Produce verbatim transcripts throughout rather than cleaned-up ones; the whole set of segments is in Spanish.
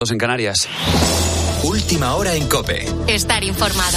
En Canarias. Última hora en COPE. Estar informado.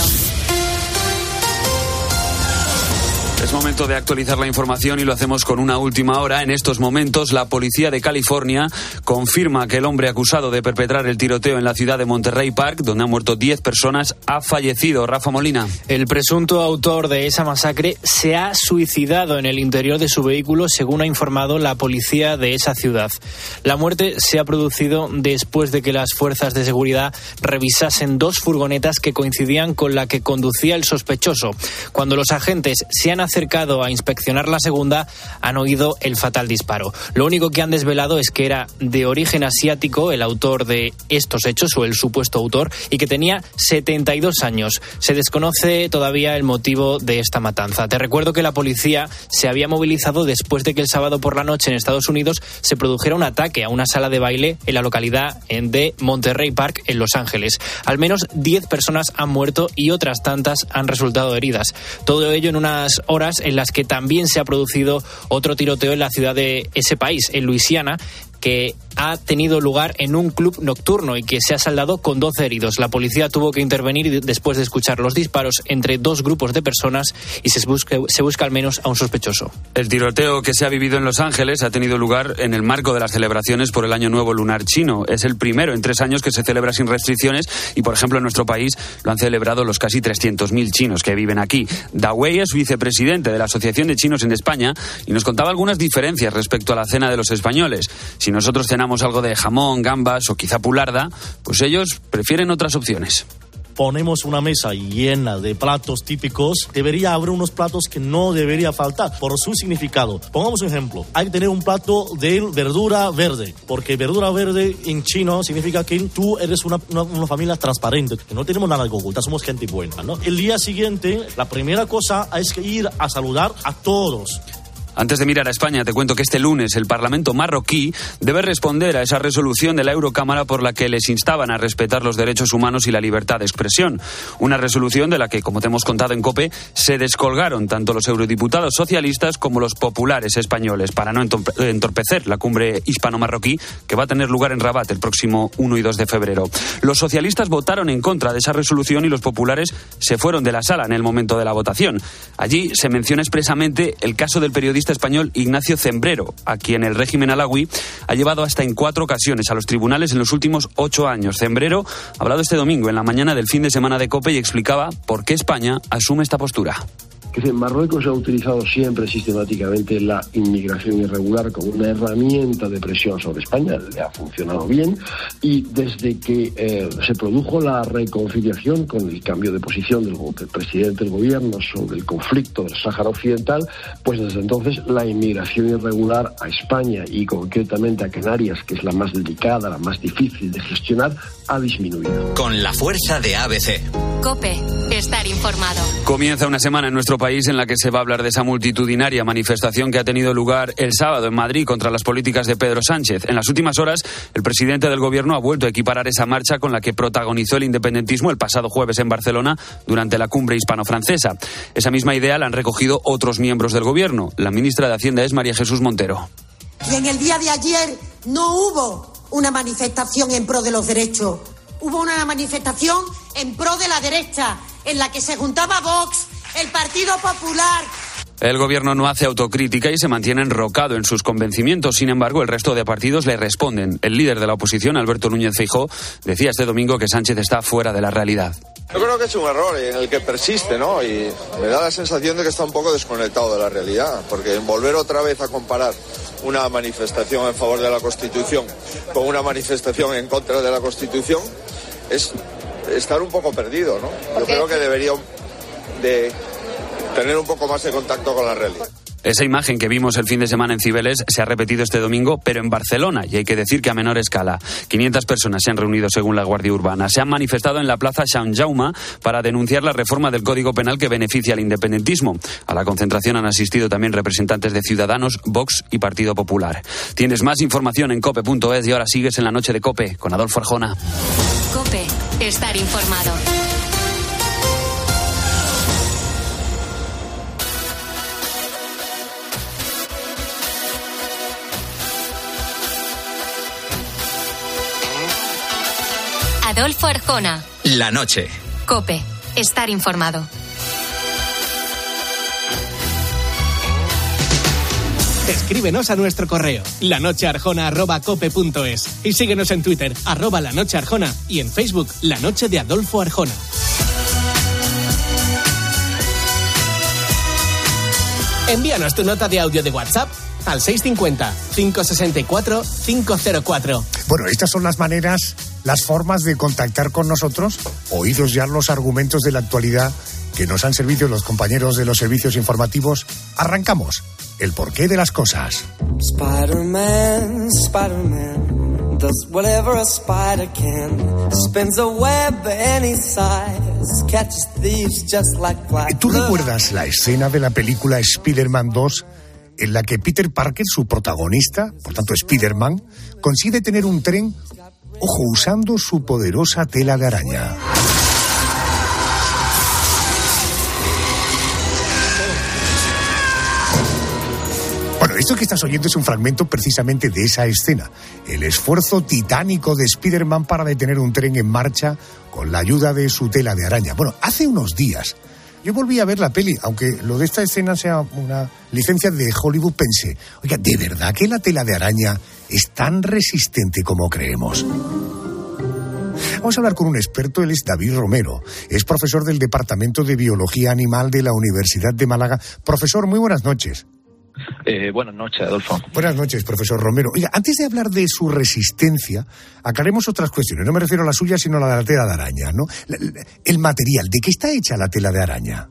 Es momento de actualizar la información y lo hacemos con una última hora. En estos momentos, la policía de California confirma que el hombre acusado de perpetrar el tiroteo en la ciudad de Monterey Park, donde han muerto diez personas, ha fallecido. Rafa Molina. El presunto autor de esa masacre se ha suicidado en el interior de su vehículo, según ha informado la policía de esa ciudad. La muerte se ha producido después de que las fuerzas de seguridad revisasen dos furgonetas que coincidían con la que conducía el sospechoso. Cuando los agentes se han acercado a inspeccionar la segunda, han oído el fatal disparo. Lo único que han desvelado es que era de origen asiático el autor de estos hechos, o el supuesto autor, y que tenía setenta y dos años. Se desconoce todavía el motivo de esta matanza. Te recuerdo que la policía se había movilizado después de que el sábado por la noche en Estados Unidos se produjera un ataque a una sala de baile en la localidad de Monterey Park, en Los Ángeles. Al menos diez personas han muerto y otras tantas han resultado heridas. Todo ello en unas horas en las que también se ha producido otro tiroteo en la ciudad de ese país, en Luisiana, que ha tenido lugar en un club nocturno y que se ha saldado con doce heridos. La policía tuvo que intervenir después de escuchar los disparos entre dos grupos de personas y se busca, se busca al menos a un sospechoso. El tiroteo que se ha vivido en Los Ángeles ha tenido lugar en el marco de las celebraciones por el Año Nuevo Lunar Chino. Es el primero en tres años que se celebra sin restricciones y, por ejemplo, en nuestro país lo han celebrado los casi trescientos mil chinos que viven aquí. Da Wei es vicepresidente de la Asociación de Chinos en España y nos contaba algunas diferencias respecto a la cena de los españoles. Si nosotros cenamos algo de jamón, gambas o quizá pularda, pues ellos prefieren otras opciones. Ponemos una mesa llena de platos típicos, debería haber unos platos que no debería faltar por su significado. Pongamos un ejemplo, hay que tener un plato de verdura verde, porque verdura verde en chino significa que tú eres una, una, una familia transparente, que no tenemos nada que ocultar, somos gente buena, ¿no? El día siguiente, la primera cosa es que ir a saludar a todos. Antes de mirar a España, te cuento que este lunes el Parlamento marroquí debe responder a esa resolución de la Eurocámara por la que les instaban a respetar los derechos humanos y la libertad de expresión. Una resolución de la que, como te hemos contado en COPE, se descolgaron tanto los eurodiputados socialistas como los populares españoles para no entorpecer la cumbre hispano-marroquí que va a tener lugar en Rabat el próximo uno y dos de febrero. Los socialistas votaron en contra de esa resolución y los populares se fueron de la sala en el momento de la votación. Allí se menciona expresamente el caso del periodista español Ignacio Zembrero, a quien el régimen alauí ha llevado hasta en cuatro ocasiones a los tribunales en los últimos ocho años. Zembrero ha hablado este domingo en la mañana del fin de semana de COPE y explicaba por qué España asume esta postura. Que Marruecos ha utilizado siempre sistemáticamente la inmigración irregular como una herramienta de presión sobre España, le ha funcionado bien, y desde que eh, se produjo la reconciliación con el cambio de posición del, del presidente del gobierno sobre el conflicto del Sáhara Occidental, pues desde entonces la inmigración irregular a España y concretamente a Canarias, que es la más delicada, la más difícil de gestionar, ha disminuido. Con la fuerza de A B C. COPE, estar informado. Comienza una semana en nuestro país en la que se va a hablar de esa multitudinaria manifestación que ha tenido lugar el sábado en Madrid contra las políticas de Pedro Sánchez. En las últimas horas, el presidente del gobierno ha vuelto a equiparar esa marcha con la que protagonizó el independentismo el pasado jueves en Barcelona durante la cumbre hispano-francesa. Esa misma idea la han recogido otros miembros del gobierno. La ministra de Hacienda es María Jesús Montero. Y en el día de ayer no hubo una manifestación en pro de los derechos. Hubo una manifestación en pro de la derecha, en la que se juntaba Vox, el Partido Popular. El gobierno no hace autocrítica y se mantiene enrocado en sus convencimientos. Sin embargo, el resto de partidos le responden. El líder de la oposición, Alberto Núñez Feijóo, decía este domingo que Sánchez está fuera de la realidad. Yo creo que es un error en el que persiste, ¿no? Y me da la sensación de que está un poco desconectado de la realidad, porque volver otra vez a comparar una manifestación en favor de la Constitución con una manifestación en contra de la Constitución es estar un poco perdido, ¿no? Yo creo que debería de tener un poco más de contacto con la realidad. Esa imagen que vimos el fin de semana en Cibeles se ha repetido este domingo, pero en Barcelona, y hay que decir que a menor escala. quinientas personas se han reunido según la Guardia Urbana. Se han manifestado en la plaza Sant Jaume para denunciar la reforma del Código Penal que beneficia al independentismo. A la concentración han asistido también representantes de Ciudadanos, Vox y Partido Popular. Tienes más información en cope punto es y ahora sigues en la noche de COPE con Adolfo Arjona. COPE, estar informado. Adolfo Arjona. La noche. COPE. Estar informado. Escríbenos a nuestro correo lanochearjona arroba cope punto es y síguenos en Twitter arroba lanochearjona y en Facebook La Noche de Adolfo Arjona. Envíanos tu nota de audio de WhatsApp al seis cinco cero, cinco seis cuatro, cinco cero cuatro. Bueno, estas son las maneras, las formas de contactar con nosotros. Oídos ya los argumentos de la actualidad que nos han servido los compañeros de los servicios informativos. Arrancamos. El porqué de las cosas. Spider-Man, Spider-Man, does whatever a spider can. Spins a web any size, catches thieves just like flies. ¿Tú recuerdas la escena de la película Spider-Man dos en la que Peter Parker, su protagonista, por tanto Spider-Man, consigue tener un tren, ojo, usando su poderosa tela de araña? Bueno, esto que estás oyendo es un fragmento precisamente de esa escena. El esfuerzo titánico de Spider-Man para detener un tren en marcha con la ayuda de su tela de araña. Bueno, hace unos días yo volví a ver la peli, aunque lo de esta escena sea una licencia de Hollywood, pensé, oiga, ¿de verdad que la tela de araña es tan resistente como creemos? Vamos a hablar con un experto, él es David Romero, es profesor del Departamento de Biología Animal de la Universidad de Málaga. Profesor, muy buenas noches. Eh, buenas noches, Adolfo. Buenas noches, profesor Romero. Oiga, antes de hablar de su resistencia, aclaremos otras cuestiones. No me refiero a la suya, sino a la de la tela de araña, ¿no? El material, ¿de qué está hecha la tela de araña?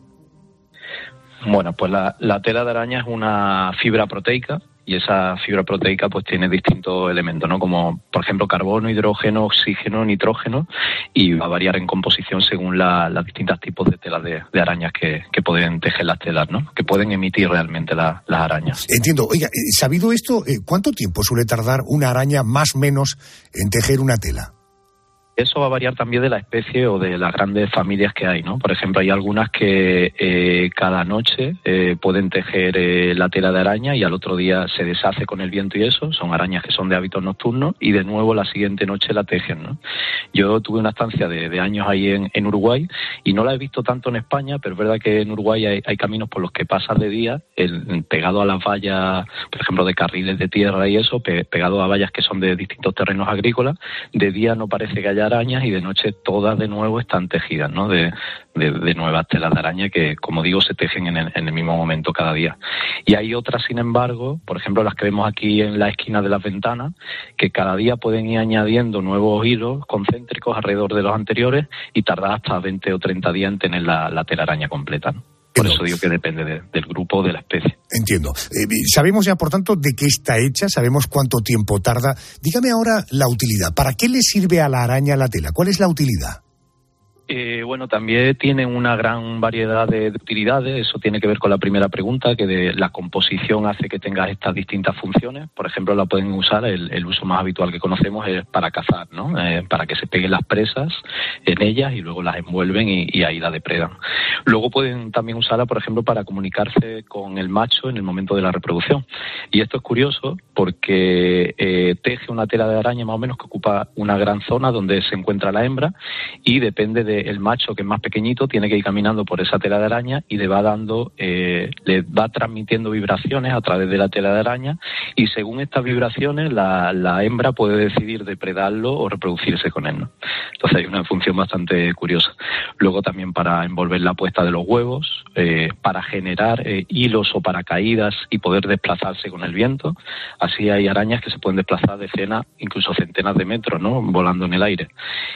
Bueno, pues la, la tela de araña es una fibra proteica y esa fibra proteica pues tiene distintos elementos, ¿no? Como, por ejemplo, carbono, hidrógeno, oxígeno, nitrógeno, y va a variar en composición según la, las distintos tipos de telas de, de arañas que, que pueden tejer las telas, ¿no? Que pueden emitir realmente la, las arañas. Entiendo. Oiga, sabido esto, ¿cuánto tiempo suele tardar una araña más o menos en tejer una tela? Eso va a variar también de la especie o de las grandes familias que hay, ¿no? Por ejemplo, hay algunas que eh, cada noche eh, pueden tejer eh, la tela de araña y al otro día se deshace con el viento y eso. Son arañas que son de hábitos nocturnos y de nuevo la siguiente noche la tejen, ¿no? Yo tuve una estancia de, de años ahí en, en Uruguay y no la he visto tanto en España, pero es verdad que en Uruguay hay, hay caminos por los que pasas de día, el, pegado a las vallas, por ejemplo, de carriles de tierra y eso, pe, pegado a vallas que son de distintos terrenos agrícolas. De día no parece que haya arañas y de noche todas de nuevo están tejidas, ¿no? De, de, de nuevas telas de araña que, como digo, se tejen en el, en el mismo momento cada día. Y hay otras, sin embargo, por ejemplo, las que vemos aquí en la esquina de las ventanas, que cada día pueden ir añadiendo nuevos hilos concéntricos alrededor de los anteriores y tardar hasta veinte o treinta días en tener la, la telaraña completa, ¿no? Por eso digo que depende de, del grupo o de la especie. Entiendo. Eh, sabemos ya, por tanto, de qué está hecha, sabemos cuánto tiempo tarda. Dígame ahora la utilidad. ¿Para qué le sirve a la araña la tela? ¿Cuál es la utilidad? Eh, bueno, también tienen una gran variedad de, de utilidades. Eso tiene que ver con la primera pregunta, que de la composición hace que tenga estas distintas funciones. Por ejemplo, la pueden usar, el, el uso más habitual que conocemos es para cazar, ¿no? Eh, para que se peguen las presas en ellas y luego las envuelven y, y ahí la depredan. Luego pueden también usarla, por ejemplo, para comunicarse con el macho en el momento de la reproducción. Y esto es curioso porque eh, teje una tela de araña más o menos que ocupa una gran zona donde se encuentra la hembra y depende de el macho, que es más pequeñito, tiene que ir caminando por esa tela de araña y le va dando, eh, le va transmitiendo vibraciones a través de la tela de araña y según estas vibraciones la, la hembra puede decidir depredarlo o reproducirse con él, ¿no? Entonces hay una función bastante curiosa. Luego también para envolver la puesta de los huevos, eh, para generar eh, hilos o paracaídas y poder desplazarse con el viento. Así hay arañas que se pueden desplazar decenas, incluso centenas de metros, ¿no? Volando en el aire.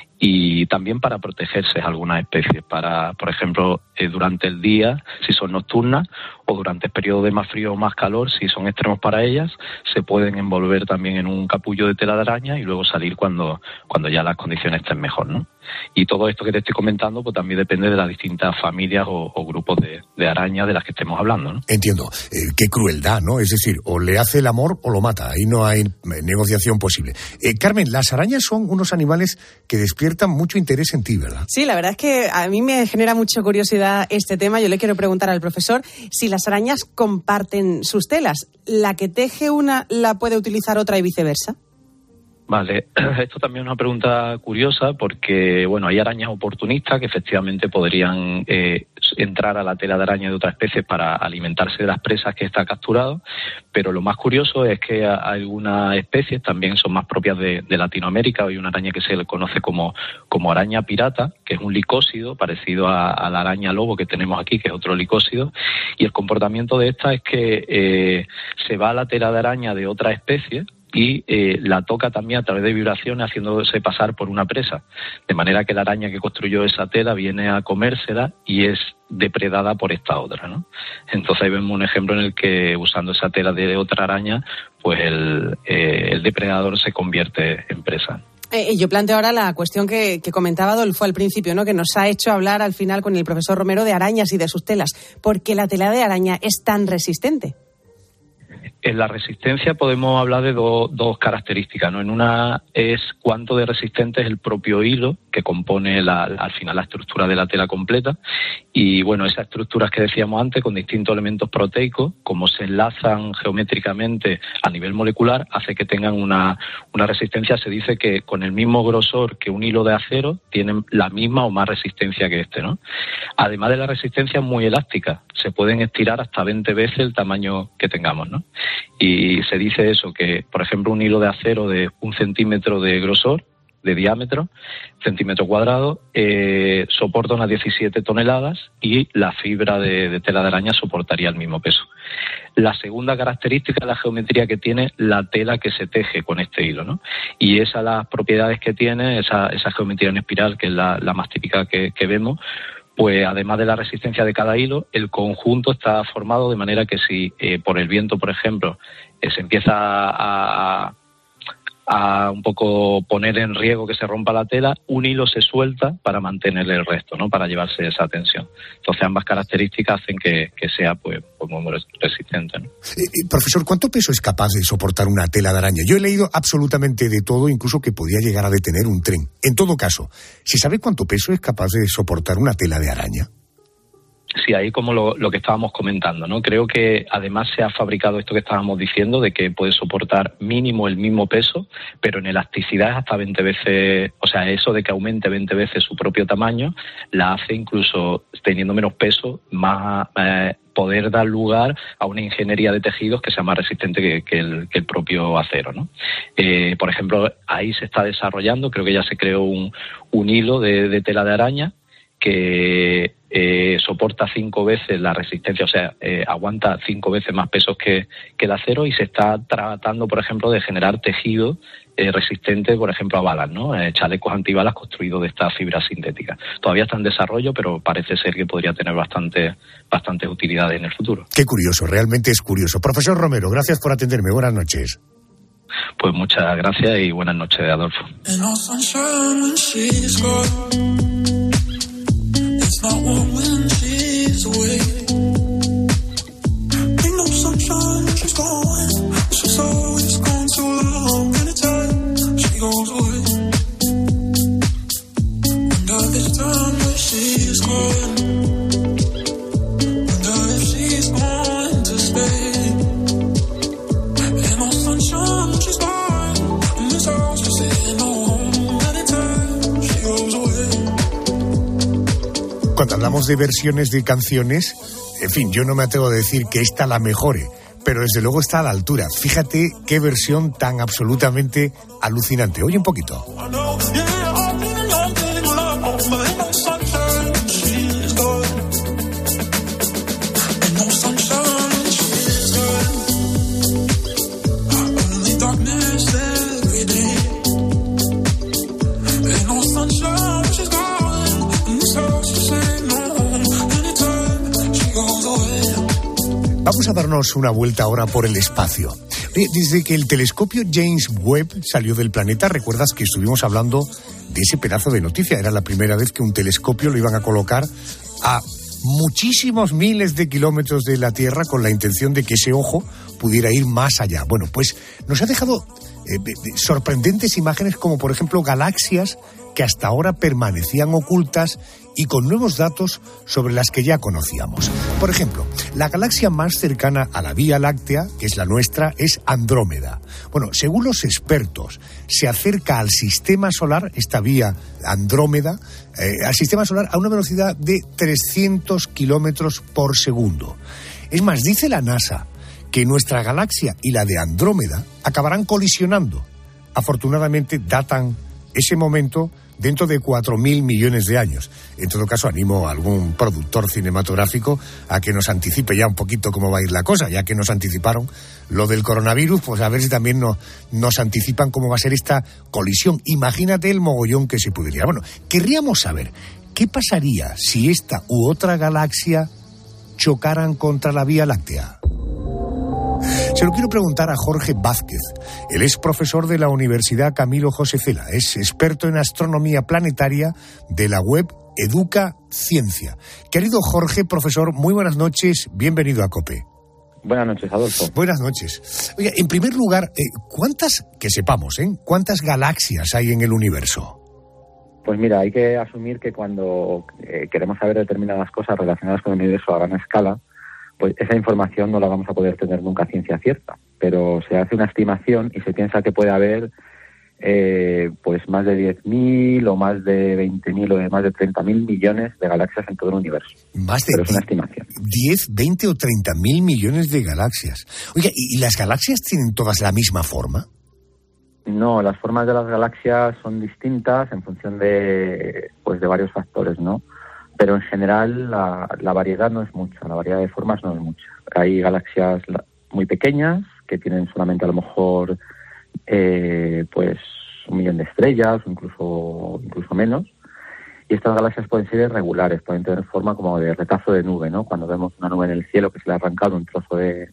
Y también para protegerse algunas especies, para, por ejemplo, eh, durante el día, si son nocturnas, o durante el periodo de más frío o más calor, si son extremos para ellas, se pueden envolver también en un capullo de tela de araña y luego salir cuando, cuando ya las condiciones estén mejor, ¿no? Y todo esto que te estoy comentando pues también depende de las distintas familias o, o grupos de, de arañas de las que estemos hablando, ¿no? Entiendo. Eh, qué crueldad, ¿no? Es decir, o le hace el amor o lo mata. Ahí no hay negociación posible. Eh, Carmen, las arañas son unos animales que despiertan mucho interés en ti, ¿verdad? Sí, la verdad es que a mí me genera mucha curiosidad este tema. Yo le quiero preguntar al profesor si las arañas comparten sus telas. ¿La que teje una la puede utilizar otra y viceversa? Vale, esto también es una pregunta curiosa porque, bueno, hay arañas oportunistas que efectivamente podrían eh, entrar a la tela de araña de otra especie para alimentarse de las presas que está capturado, pero lo más curioso es que algunas especies también son más propias de, de Latinoamérica. Hay una araña que se le conoce como, como araña pirata, que es un licósido parecido a, a la araña lobo que tenemos aquí, que es otro licósido, y el comportamiento de esta es que eh, se va a la tela de araña de otra especie y eh, la toca también a través de vibraciones, haciéndose pasar por una presa, de manera que la araña que construyó esa tela viene a comérsela y es depredada por esta otra, ¿no? Entonces ahí vemos un ejemplo en el que, usando esa tela de otra araña, pues el, eh, el depredador se convierte en presa. Eh, yo planteo ahora la cuestión que, que comentaba Adolfo al principio, ¿no? Que nos ha hecho hablar al final con el profesor Romero de arañas y de sus telas. ¿Por qué la tela de araña es tan resistente? En la resistencia podemos hablar de do, dos características, ¿no? En una es cuánto de resistente es el propio hilo que compone la, al final la estructura de la tela completa, y bueno, esas estructuras que decíamos antes con distintos elementos proteicos, como se enlazan geométricamente a nivel molecular, hace que tengan una, una resistencia. Se dice que con el mismo grosor que un hilo de acero tienen la misma o más resistencia que este, ¿no? Además de la resistencia, es muy elástica, se pueden estirar hasta veinte veces el tamaño que tengamos, ¿no? Y se dice eso, que por ejemplo un hilo de acero de un centímetro de grosor, de diámetro, centímetro cuadrado, eh, soporta unas diecisiete toneladas y la fibra de, de tela de araña soportaría el mismo peso. La segunda característica es la geometría que tiene la tela que se teje con este hilo, ¿no? Y esas las propiedades que tiene, esa, esa geometría en espiral, que es la, la más típica que, que vemos, pues además de la resistencia de cada hilo, el conjunto está formado de manera que si eh, por el viento, por ejemplo, eh, se empieza a, a un poco poner en riesgo que se rompa la tela, un hilo se suelta para mantener el resto, ¿no? Para llevarse esa tensión. Entonces ambas características hacen que, que sea pues, pues muy resistente, ¿no? Eh, profesor, ¿cuánto peso es capaz de soportar una tela de araña? Yo he leído absolutamente de todo, incluso que podía llegar a detener un tren. En todo caso, ¿se sabe cuánto peso es capaz de soportar una tela de araña? Sí, ahí como lo, lo que estábamos comentando, ¿no? Creo que además se ha fabricado esto que estábamos diciendo, de que puede soportar mínimo el mismo peso, pero en elasticidad es hasta veinte veces, o sea, eso de que aumente veinte veces su propio tamaño, la hace incluso teniendo menos peso, más eh, poder dar lugar a una ingeniería de tejidos que sea más resistente que, que, el, que el propio acero, ¿no? Eh, por ejemplo, ahí se está desarrollando, creo que ya se creó un, un hilo de, de tela de araña que eh, soporta cinco veces la resistencia, o sea, eh, aguanta cinco veces más pesos que, que el acero, y se está tratando, por ejemplo, de generar tejido eh, resistente, por ejemplo, a balas, ¿no? Eh, chalecos antibalas construidos de esta fibra sintética. Todavía está en desarrollo, pero parece ser que podría tener bastante, bastantes utilidades en el futuro. Qué curioso, realmente es curioso. Profesor Romero, gracias por atenderme. Buenas noches. Pues muchas gracias y buenas noches, Adolfo. It's not warm when she's away. Ain't no sunshine when she's gone. She's always gone so long. Anytime she goes away. Wonder this time where she's gone. Wonder if she's going to stay. Ain't no sunshine when she's gone. And this house just ain't no home. Anytime she goes away. Cuando hablamos de versiones de canciones, en fin, yo no me atrevo a decir que esta la mejore, pero desde luego está a la altura. Fíjate qué versión tan absolutamente alucinante. Oye un poquito. Vamos a darnos una vuelta ahora por el espacio. Desde que el telescopio James Webb salió del planeta, recuerdas que estuvimos hablando de ese pedazo de noticia. Era la primera vez que un telescopio lo iban a colocar a muchísimos miles de kilómetros de la Tierra con la intención de que ese ojo pudiera ir más allá. Bueno, pues nos ha dejado eh, sorprendentes imágenes como, por ejemplo, galaxias que hasta ahora permanecían ocultas y con nuevos datos sobre las que ya conocíamos. Por ejemplo, la galaxia más cercana a la Vía Láctea, que es la nuestra, es Andrómeda. Bueno, según los expertos, se acerca al sistema solar, esta vía Andrómeda, eh, al sistema solar a una velocidad de trescientos kilómetros por segundo. Es más, dice la NASA que nuestra galaxia y la de Andrómeda acabarán colisionando. Afortunadamente, datan ese momento dentro de cuatro mil millones de años. En todo caso, animo a algún productor cinematográfico a que nos anticipe ya un poquito cómo va a ir la cosa, ya que nos anticiparon lo del coronavirus, pues a ver si también nos, nos anticipan cómo va a ser esta colisión. Imagínate el mogollón que se podría. Bueno, querríamos saber, ¿qué pasaría si esta u otra galaxia chocaran contra la Vía Láctea? Se lo quiero preguntar a Jorge Vázquez. Él es profesor de la Universidad Camilo José Cela. Es experto en astronomía planetaria de la web Educa Ciencia. Querido Jorge, profesor, muy buenas noches. Bienvenido a COPE. Buenas noches, Adolfo. Buenas noches. Oye, en primer lugar, eh, ¿cuántas, que sepamos, ¿eh? ¿cuántas galaxias hay en el universo? Pues mira, hay que asumir que cuando eh, queremos saber determinadas cosas relacionadas con el universo a gran escala, pues esa información no la vamos a poder tener nunca a ciencia cierta, pero se hace una estimación y se piensa que puede haber eh, pues más de diez mil o más de veinte mil o de más de treinta mil millones de galaxias en todo el universo. Más de pero es una estimación. diez, veinte o treinta mil millones de galaxias. Oiga, ¿y, ¿y las galaxias tienen todas la misma forma? No, las formas de las galaxias son distintas en función de pues de varios factores, ¿no? Pero en general la, la variedad no es mucha, la variedad de formas no es mucha. Hay galaxias muy pequeñas que tienen solamente a lo mejor eh, pues un millón de estrellas o incluso, incluso menos. Y estas galaxias pueden ser irregulares, pueden tener forma como de retazo de nube, ¿no? Cuando vemos una nube en el cielo que se le ha arrancado un trozo de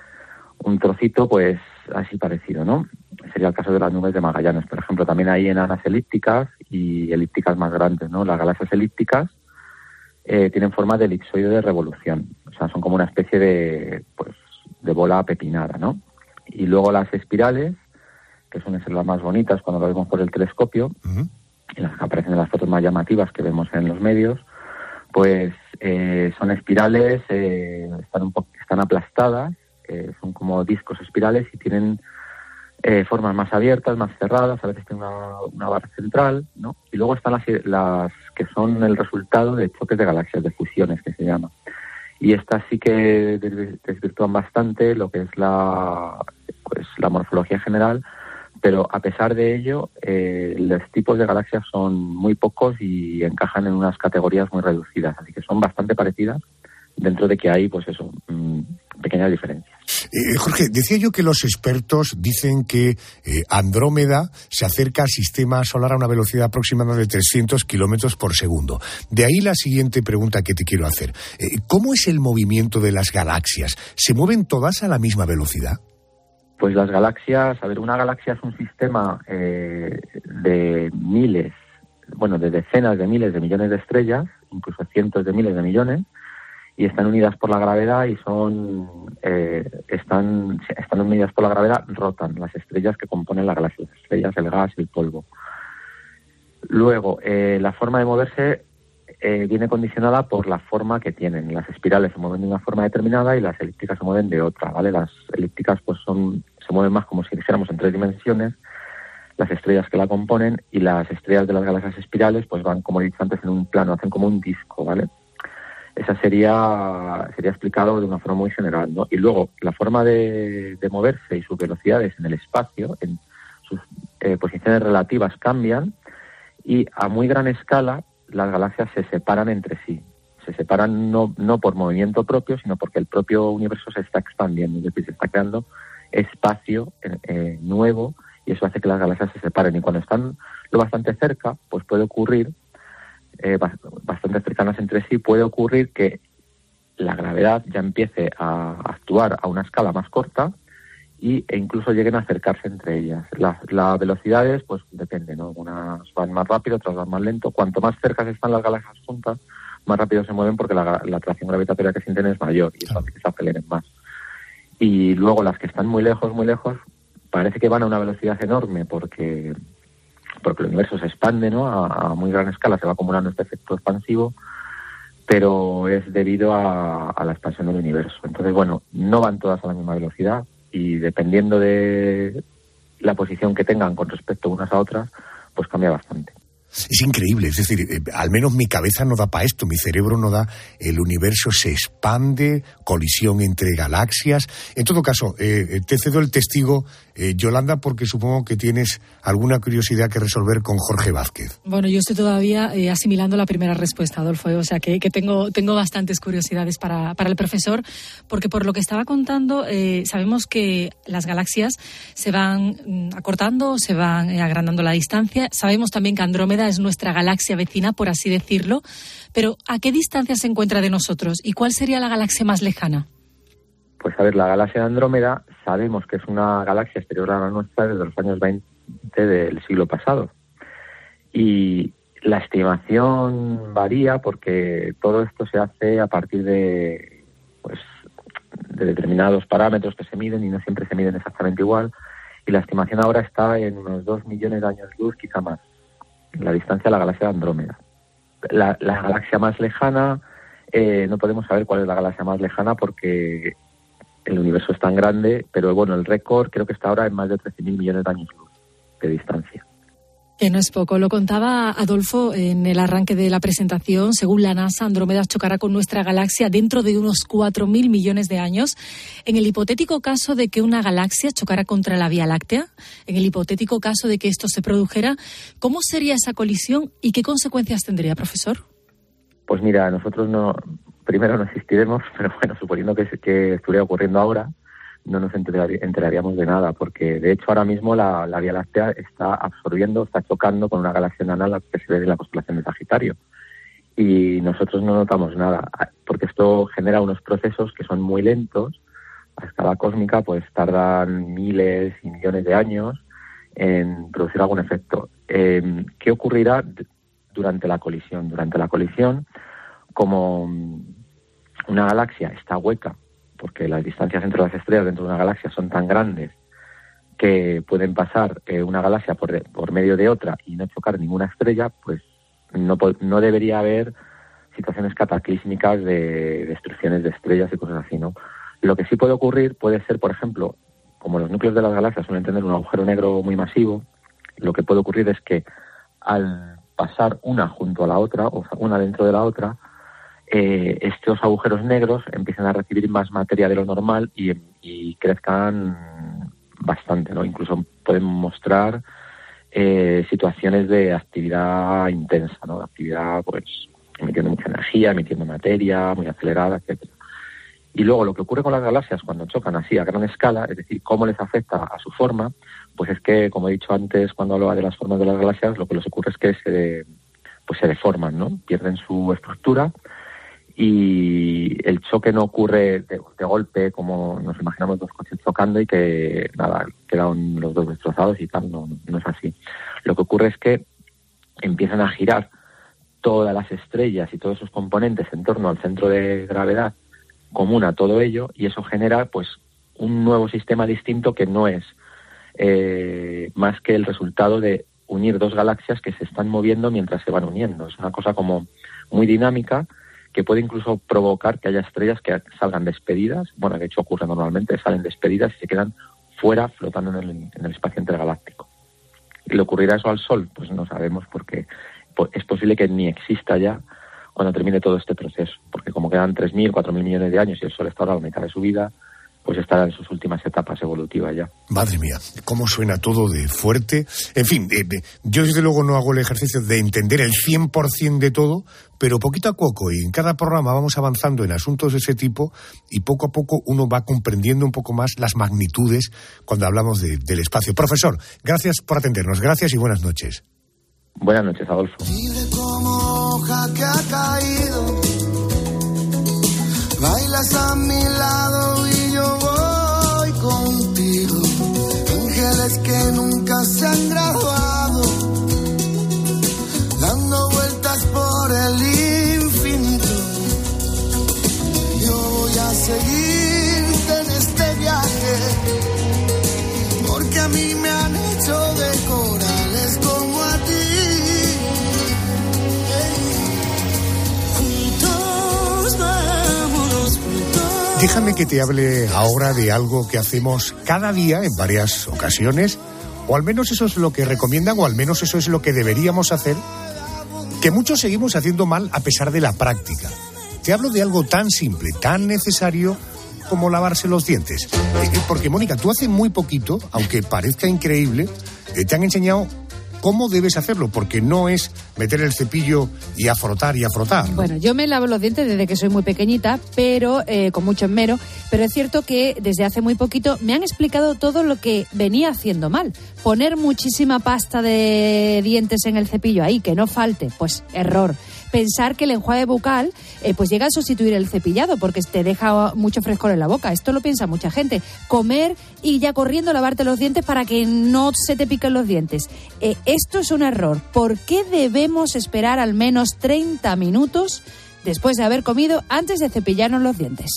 un trocito, pues así parecido, ¿no? Sería el caso de las nubes de Magallanes, por ejemplo. También hay enanas elípticas y elípticas más grandes, ¿no? Las galaxias elípticas Eh, tienen forma de elipsoide de revolución, o sea, son como una especie de pues de bola pepinada, ¿no? Y luego las espirales, que suelen ser las más bonitas cuando las vemos por el telescopio, uh-huh. y las que aparecen en las fotos más llamativas que vemos en los medios, pues eh, son espirales, eh, están un poco, están aplastadas, eh, son como discos espirales y tienen eh, formas más abiertas, más cerradas, a veces tienen una, una barra central, ¿no? Y luego están las, las que son el resultado de choques de galaxias, de fusiones, que se llama. Y estas sí que desvirtúan bastante lo que es la, pues, la morfología general, pero a pesar de ello, eh, los tipos de galaxias son muy pocos y encajan en unas categorías muy reducidas, así que son bastante parecidas, dentro de que hay, pues eso, mmm, pequeñas diferencias. Eh, Jorge, decía yo que los expertos dicen que eh, Andrómeda se acerca al sistema solar a una velocidad aproximada de trescientos kilómetros por segundo. De ahí la siguiente pregunta que te quiero hacer. Eh, ¿Cómo es el movimiento de las galaxias? ¿Se mueven todas a la misma velocidad? Pues las galaxias, a ver, una galaxia es un sistema eh, de miles, bueno, de decenas de miles de millones de estrellas, incluso cientos de miles de millones, y están unidas por la gravedad y son eh, están están unidas por la gravedad, rotan las estrellas que componen la galaxia, las estrellas, el gas y el polvo. Luego, eh, la forma de moverse eh, viene condicionada por la forma que tienen. Las espirales se mueven de una forma determinada y las elípticas se mueven de otra, ¿vale? Las elípticas pues son se mueven más como si dijéramos en tres dimensiones, las estrellas que la componen, y las estrellas de las galaxias espirales pues van, como he dicho antes, en un plano, hacen como un disco, ¿vale? Esa sería sería explicado de una forma muy general, ¿no? Y luego, la forma de, de moverse y sus velocidades en el espacio, en sus eh, posiciones relativas cambian, y a muy gran escala las galaxias se separan entre sí. Se separan no, no por movimiento propio, sino porque el propio universo se está expandiendo, es decir, se está creando espacio eh, nuevo, y eso hace que las galaxias se separen. Y cuando están lo bastante cerca, pues puede ocurrir Eh, bastante cercanas entre sí, puede ocurrir que la gravedad ya empiece a actuar a una escala más corta y, e incluso lleguen a acercarse entre ellas. Las la velocidades, pues depende, ¿no? Unas van más rápido, otras van más lento. Cuanto más cerca están las galaxias juntas, más rápido se mueven porque la, la atracción gravitatoria que sienten es mayor y eso hace que se aceleren más. Y luego las que están muy lejos, muy lejos, parece que van a una velocidad enorme porque, porque el universo se expande, ¿no? A, a muy gran escala se va acumulando este efecto expansivo, pero es debido a, a la expansión del universo. Entonces, bueno, no van todas a la misma velocidad y dependiendo de la posición que tengan con respecto unas a otras, pues cambia bastante. Es increíble, es decir, eh, al menos mi cabeza no da para esto, mi cerebro no da, el universo se expande, colisión entre galaxias. En todo caso, eh, te cedo el testigo, eh, Yolanda, porque supongo que tienes alguna curiosidad que resolver con Jorge Vázquez. Bueno, yo estoy todavía eh, asimilando la primera respuesta, Adolfo, o sea que, que tengo, tengo bastantes curiosidades para, para el profesor, porque por lo que estaba contando, eh, sabemos que las galaxias se van mm, acortando, se van eh, agrandando la distancia. Sabemos también que Andrómeda es nuestra galaxia vecina, por así decirlo, pero ¿a qué distancia se encuentra de nosotros? ¿Y cuál sería la galaxia más lejana? Pues a ver, la galaxia de Andrómeda sabemos que es una galaxia exterior a la nuestra desde los años veinte del siglo pasado. Y la estimación varía porque todo esto se hace a partir de, pues, de determinados parámetros que se miden y no siempre se miden exactamente igual. Y la estimación ahora está en unos dos millones de años luz, quizá más, la distancia de la galaxia de Andrómeda. La, la galaxia más lejana, eh, no podemos saber cuál es la galaxia más lejana porque el universo es tan grande, pero bueno, el récord creo que está ahora en más de trece mil millones de años luz de distancia. Que no es poco. Lo contaba Adolfo en el arranque de la presentación. Según la NASA, Andrómeda chocará con nuestra galaxia dentro de unos cuatro mil millones de años. En el hipotético caso de que una galaxia chocara contra la Vía Láctea, en el hipotético caso de que esto se produjera, ¿cómo sería esa colisión y qué consecuencias tendría, profesor? Pues mira, nosotros no, primero no existiremos, pero bueno, suponiendo que, que estuviera ocurriendo ahora, no nos enteraríamos de nada, porque de hecho ahora mismo la, la Vía Láctea está absorbiendo, está chocando con una galaxia enana la que se ve en la constelación de Sagitario. Y nosotros no notamos nada, porque esto genera unos procesos que son muy lentos. A escala cósmica pues tardan miles y millones de años en producir algún efecto. Eh, ¿Qué ocurrirá durante la colisión? Durante la colisión, como una galaxia está hueca, porque las distancias entre las estrellas dentro de una galaxia son tan grandes que pueden pasar eh, una galaxia por, de, por medio de otra y no chocar ninguna estrella, pues no, no debería haber situaciones cataclísmicas de destrucciones de estrellas y cosas así, ¿no? Lo que sí puede ocurrir puede ser, por ejemplo, como los núcleos de las galaxias suelen tener un agujero negro muy masivo, lo que puede ocurrir es que al pasar una junto a la otra, o sea, una dentro de la otra, Eh, estos agujeros negros empiezan a recibir más materia de lo normal y, y crezcan bastante, ¿no? Incluso pueden mostrar eh, situaciones de actividad intensa, ¿no? Actividad, pues, emitiendo mucha energía, emitiendo materia, muy acelerada, etcétera. Y luego lo que ocurre con las galaxias cuando chocan así a gran escala, es decir, cómo les afecta a su forma, pues es que, como he dicho antes cuando hablaba de las formas de las galaxias, lo que les ocurre es que se, pues se deforman, ¿no? Pierden su estructura. Y el choque no ocurre de, de golpe, como nos imaginamos dos coches chocando y que, nada, quedan los dos destrozados y tal, no, no es así. Lo que ocurre es que empiezan a girar todas las estrellas y todos sus componentes en torno al centro de gravedad común a todo ello, y eso genera, pues, un nuevo sistema distinto que no es eh, más que el resultado de unir dos galaxias que se están moviendo mientras se van uniendo. Es una cosa como muy dinámica, que puede incluso provocar que haya estrellas que salgan despedidas, bueno, de hecho ocurre normalmente, salen despedidas y se quedan fuera flotando en el, en el espacio intergaláctico. ¿Y le ocurrirá eso al Sol? Pues no sabemos, porque es posible que ni exista ya cuando termine todo este proceso, porque como quedan tres mil, cuatro mil millones de años y el Sol está ahora a la mitad de su vida, pues estará en sus últimas etapas evolutivas ya. Madre mía, cómo suena todo de fuerte. En fin, eh, yo desde luego no hago el ejercicio de entender el cien por ciento de todo, pero poquito a poco, y en cada programa vamos avanzando en asuntos de ese tipo, y poco a poco uno va comprendiendo un poco más las magnitudes cuando hablamos de, del espacio. Profesor, gracias por atendernos, gracias y buenas noches. Buenas noches, Adolfo. Libre como hoja que ha caído, bailas a mi lado y yo voy contigo. Ángeles que nunca se han graduado, dando vueltas por el infinito. Yo voy a seguirte en este viaje, porque Déjame que te hable ahora de algo que hacemos cada día en varias ocasiones, o al menos eso es lo que recomiendan, o al menos eso es lo que deberíamos hacer, que muchos seguimos haciendo mal a pesar de la práctica. Te hablo de algo tan simple, tan necesario como lavarse los dientes. Porque, Mónica, tú hace muy poquito, aunque parezca increíble, te han enseñado cómo debes hacerlo, porque no es meter el cepillo y a frotar y a frotar, ¿no? Bueno, yo me lavo los dientes desde que soy muy pequeñita, pero eh, con mucho esmero, pero es cierto que desde hace muy poquito me han explicado todo lo que venía haciendo mal. Poner muchísima pasta de dientes en el cepillo ahí, que no falte, pues error. Pensar que el enjuague bucal eh, pues llega a sustituir el cepillado porque te deja mucho frescor en la boca. Esto lo piensa mucha gente. Comer y ya corriendo lavarte los dientes para que no se te piquen los dientes. Eh, esto es un error. ¿Por qué debemos esperar al menos treinta minutos después de haber comido antes de cepillarnos los dientes?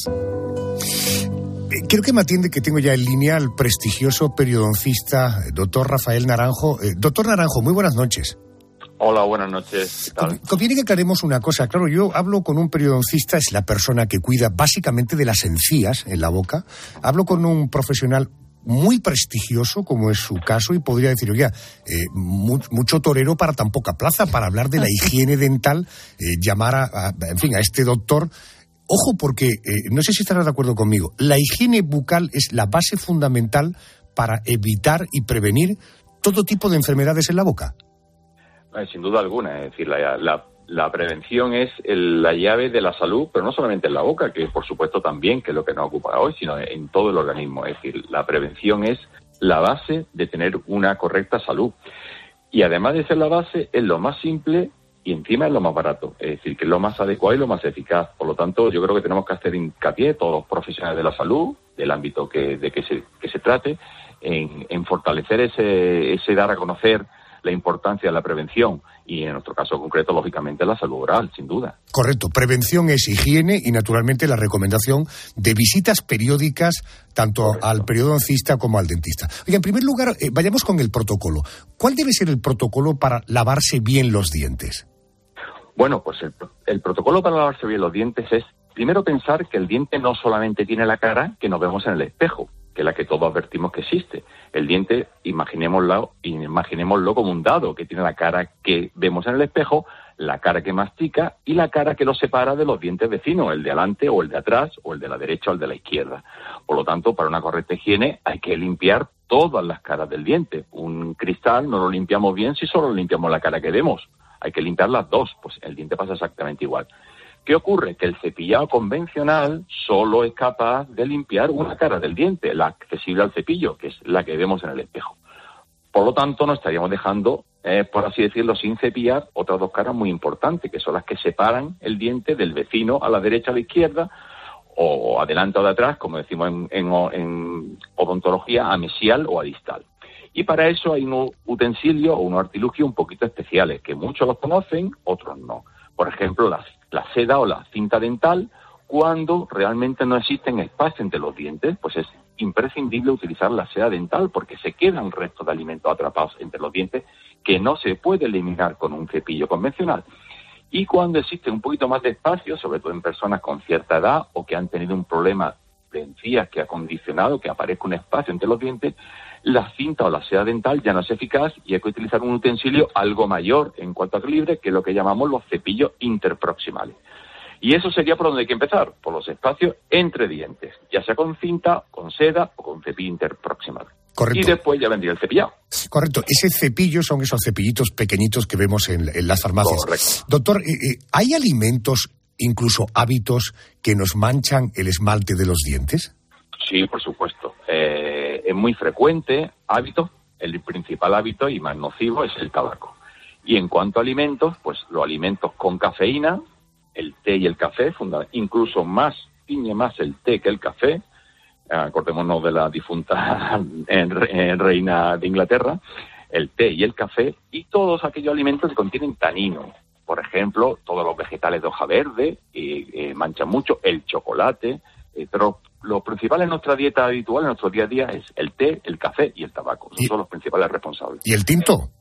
Creo que me atiende, que tengo ya en línea al prestigioso periodoncista doctor Rafael Naranjo. Eh, doctor Naranjo, muy buenas noches. Hola, buenas noches. ¿Qué tal? Conviene que aclaremos una cosa. Claro, yo hablo con un periodoncista, es la persona que cuida básicamente de las encías en la boca. Hablo con un profesional muy prestigioso, como es su caso, y podría decir, oiga, eh, mu- mucho torero para tan poca plaza, para hablar de la higiene dental, eh, llamar a, a, en fin, a este doctor. Ojo, porque, eh, no sé si estarás de acuerdo conmigo, la higiene bucal es la base fundamental para evitar y prevenir todo tipo de enfermedades en la boca. Sin duda alguna, es decir, la, la, la prevención es el, la llave de la salud, pero no solamente en la boca, que por supuesto también, que es lo que nos ocupa hoy, sino en todo el organismo. Es decir, la prevención es la base de tener una correcta salud. Y además de ser la base, es lo más simple y encima es lo más barato. Es decir, que es lo más adecuado y lo más eficaz. Por lo tanto, yo creo que tenemos que hacer hincapié, todos los profesionales de la salud, del ámbito que, de que se, que se trate, en, en fortalecer ese, ese dar a conocer la importancia de la prevención y, en nuestro caso concreto, lógicamente, la salud oral, sin duda. Correcto. Prevención es higiene y, naturalmente, la recomendación de visitas periódicas tanto Correcto. Al periodoncista como al dentista. Oye, en primer lugar, eh, vayamos con el protocolo. ¿Cuál debe ser el protocolo para lavarse bien los dientes? Bueno, pues el, el protocolo para lavarse bien los dientes es, primero, pensar que el diente no solamente tiene la cara que nos vemos en el espejo, que es la que todos advertimos que existe. El diente, imaginémoslo, imaginémoslo como un dado, que tiene la cara que vemos en el espejo, la cara que mastica y la cara que lo separa de los dientes vecinos, el de adelante o el de atrás, o el de la derecha o el de la izquierda. Por lo tanto, para una correcta higiene hay que limpiar todas las caras del diente. Un cristal no lo limpiamos bien si solo limpiamos la cara que vemos. Hay que limpiar las dos, pues el diente pasa exactamente igual. ¿Qué ocurre? Que el cepillado convencional solo es capaz de limpiar una cara del diente, la accesible al cepillo, que es la que vemos en el espejo. Por lo tanto, nos estaríamos dejando, eh, por así decirlo, sin cepillar otras dos caras muy importantes, que son las que separan el diente del vecino a la derecha o a la izquierda, o adelante o de atrás, como decimos en, en, en odontología, a mesial o a distal. Y para eso hay unos utensilios o unos artilugios un poquito especiales, que muchos los conocen, otros no. Por ejemplo, las la seda o la cinta dental, cuando realmente no existen espacios entre los dientes, pues es imprescindible utilizar la seda dental porque se quedan restos de alimentos atrapados entre los dientes que no se puede eliminar con un cepillo convencional. Y cuando existe un poquito más de espacio, sobre todo en personas con cierta edad o que han tenido un problema de encías que ha condicionado que aparezca un espacio entre los dientes, la cinta o la seda dental ya no es eficaz y hay que utilizar un utensilio algo mayor en cuanto a calibre, que es lo que llamamos los cepillos interproximales. Y eso sería por donde hay que empezar, por los espacios entre dientes, ya sea con cinta, con seda o con cepillo interproximal. Correcto. Y después ya vendría el cepillado. Correcto. Ese cepillo son esos cepillitos pequeñitos que vemos en, en las farmacias. Correcto. Doctor, eh, eh, ¿hay alimentos, incluso hábitos, que nos manchan el esmalte de los dientes? Sí, por supuesto. Eh, es muy frecuente hábito, el principal hábito y más nocivo es el tabaco. Y en cuanto a alimentos, pues los alimentos con cafeína, el té y el café, funda- incluso más, tiñe más el té que el café, acordémonos de la difunta reina de Inglaterra, el té y el café, y todos aquellos alimentos que contienen tanino. Por ejemplo, todos los vegetales de hoja verde eh, eh, manchan mucho, el chocolate, eh, pero lo principal en nuestra dieta habitual, en nuestro día a día, es el té, el café y el tabaco. Esos son los principales responsables. ¿Y el tinto?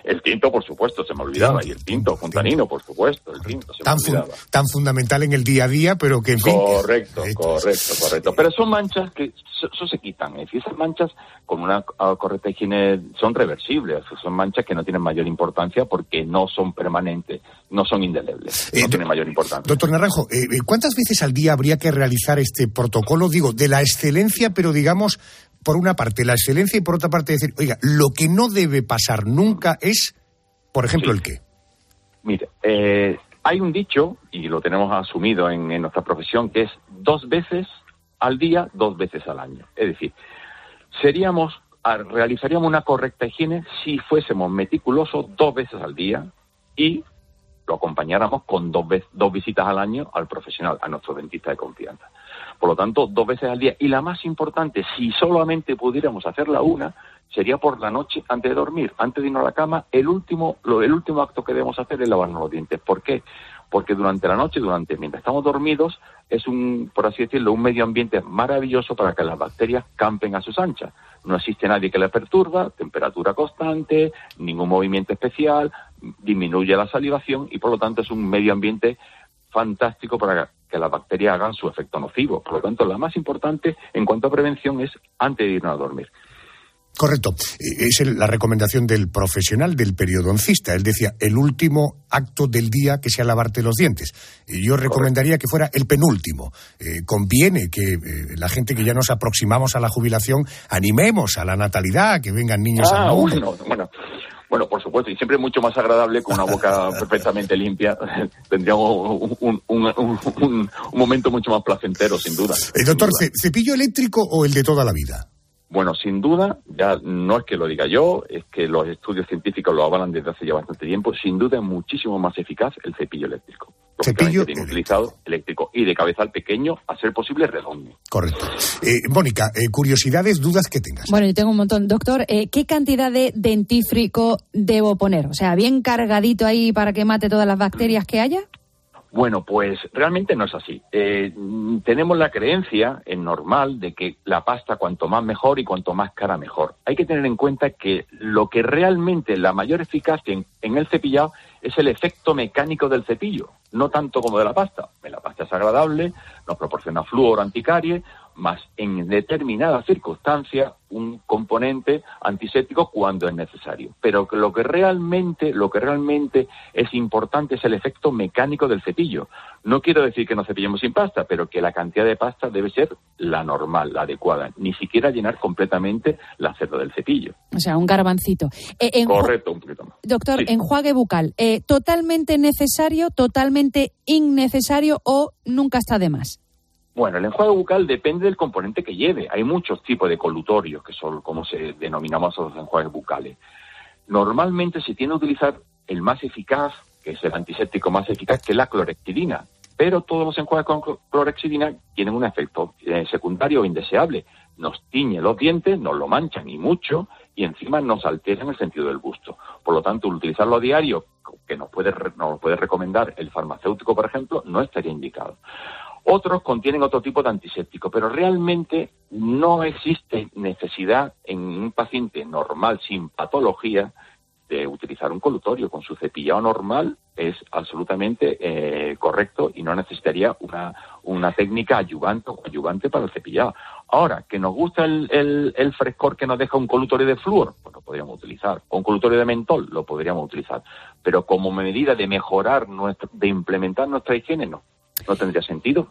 El tinto, por supuesto, se me olvidaba. Tinto, y el tinto, fontanino, por supuesto, el tinto se me tan olvidaba. Fun, tan fundamental en el día a día, pero que en fin... Correcto, correcto, correcto. Pero son manchas que eso se quitan. Es decir, esas manchas con una correcta higiene son reversibles. Son manchas que no tienen mayor importancia porque no son permanentes, no son indelebles. No eh, tienen mayor importancia. Doctor Naranjo, eh, ¿cuántas veces al día habría que realizar este protocolo? Digo, de la excelencia, pero digamos... por una parte la excelencia y por otra parte decir, oiga, lo que no debe pasar nunca es, por ejemplo, sí. ¿El qué? Mire, eh, hay un dicho, y lo tenemos asumido en, en nuestra profesión, que es dos veces al día, dos veces al año. Es decir, seríamos, realizaríamos una correcta higiene si fuésemos meticulosos dos veces al día y lo acompañáramos con dos, ve- dos visitas al año al profesional, a nuestro dentista de confianza. Por lo tanto, dos veces al día. Y la más importante, si solamente pudiéramos hacerla una, sería por la noche antes de dormir, antes de irnos a la cama. El último, lo, el último acto que debemos hacer es lavarnos los dientes. ¿Por qué? Porque durante la noche, durante mientras estamos dormidos, es un, por así decirlo, un medio ambiente maravilloso para que las bacterias campen a sus anchas. No existe nadie que les perturba, temperatura constante, ningún movimiento especial, disminuye la salivación y por lo tanto es un medio ambiente fantástico para que las bacterias hagan su efecto nocivo. Por lo tanto, la más importante en cuanto a prevención es antes de irnos a dormir. Correcto. Es la recomendación del profesional, del periodoncista. Él decía, el último acto del día que sea lavarte los dientes. Yo recomendaría que fuera el penúltimo. Eh, conviene que eh, la gente que ya nos aproximamos a la jubilación animemos a la natalidad, que vengan niños ah, al mundo. Bueno, bueno. Bueno, por supuesto, y siempre es mucho más agradable con una boca perfectamente limpia. Tendríamos un, un, un, un, un momento mucho más placentero, sin duda. Eh, doctor, sin duda. ¿Cepillo eléctrico o el de toda la vida? Bueno, sin duda, ya no es que lo diga yo, es que los estudios científicos lo avalan desde hace ya bastante tiempo. Sin duda es muchísimo más eficaz el cepillo eléctrico. Cepillo eléctrico. utilizado eléctrico y de cabezal pequeño, a ser posible redondo. Correcto. Eh, Mónica, eh, curiosidades, dudas que tengas. Bueno, yo tengo un montón. Doctor, eh, ¿qué cantidad de dentífrico debo poner? O sea, ¿bien cargadito ahí para que mate todas las bacterias que haya? Bueno, pues realmente no es así. Eh, tenemos la creencia, en normal, de que la pasta cuanto más mejor y cuanto más cara mejor. Hay que tener en cuenta que lo que realmente la mayor eficacia en, en el cepillado es el efecto mecánico del cepillo, no tanto como de la pasta. La pasta es agradable, nos proporciona flúor anticarie, más en determinadas circunstancias un componente antiséptico cuando es necesario. Pero lo que realmente, lo que realmente es importante es el efecto mecánico del cepillo. No quiero decir que no cepillemos sin pasta, pero que la cantidad de pasta debe ser la normal, la adecuada. Ni siquiera llenar completamente la cerda del cepillo. O sea, un garbancito. Eh, en Correcto, un poquito más. Doctor, sí. Enjuague bucal, eh, ¿totalmente necesario, totalmente innecesario o nunca está de más? Bueno, el enjuague bucal depende del componente que lleve. Hay muchos tipos de colutorios, que son como se denominamos los enjuagues bucales. Normalmente se tiende a utilizar el más eficaz, que es el antiséptico más eficaz, que es la clorhexidina. Pero todos los enjuagues con clorhexidina tienen un efecto eh, secundario o indeseable. Nos tiñe los dientes, nos lo manchan y mucho, y encima nos alteran el sentido del gusto. Por lo tanto, utilizarlo a diario, que nos puede, nos puede recomendar el farmacéutico, por ejemplo, no estaría indicado. Otros contienen otro tipo de antiséptico, pero realmente no existe necesidad en un paciente normal, sin patología, de utilizar un colutorio. Con su cepillado normal es absolutamente eh, correcto y no necesitaría una, una técnica ayudante o coadyuvante para el cepillado. Ahora, que nos gusta el, el, el frescor que nos deja un colutorio de flúor, pues lo podríamos utilizar. O un colutorio de mentol, lo podríamos utilizar. Pero como medida de mejorar, nuestro, de implementar nuestra higiene, no. No tendría sentido.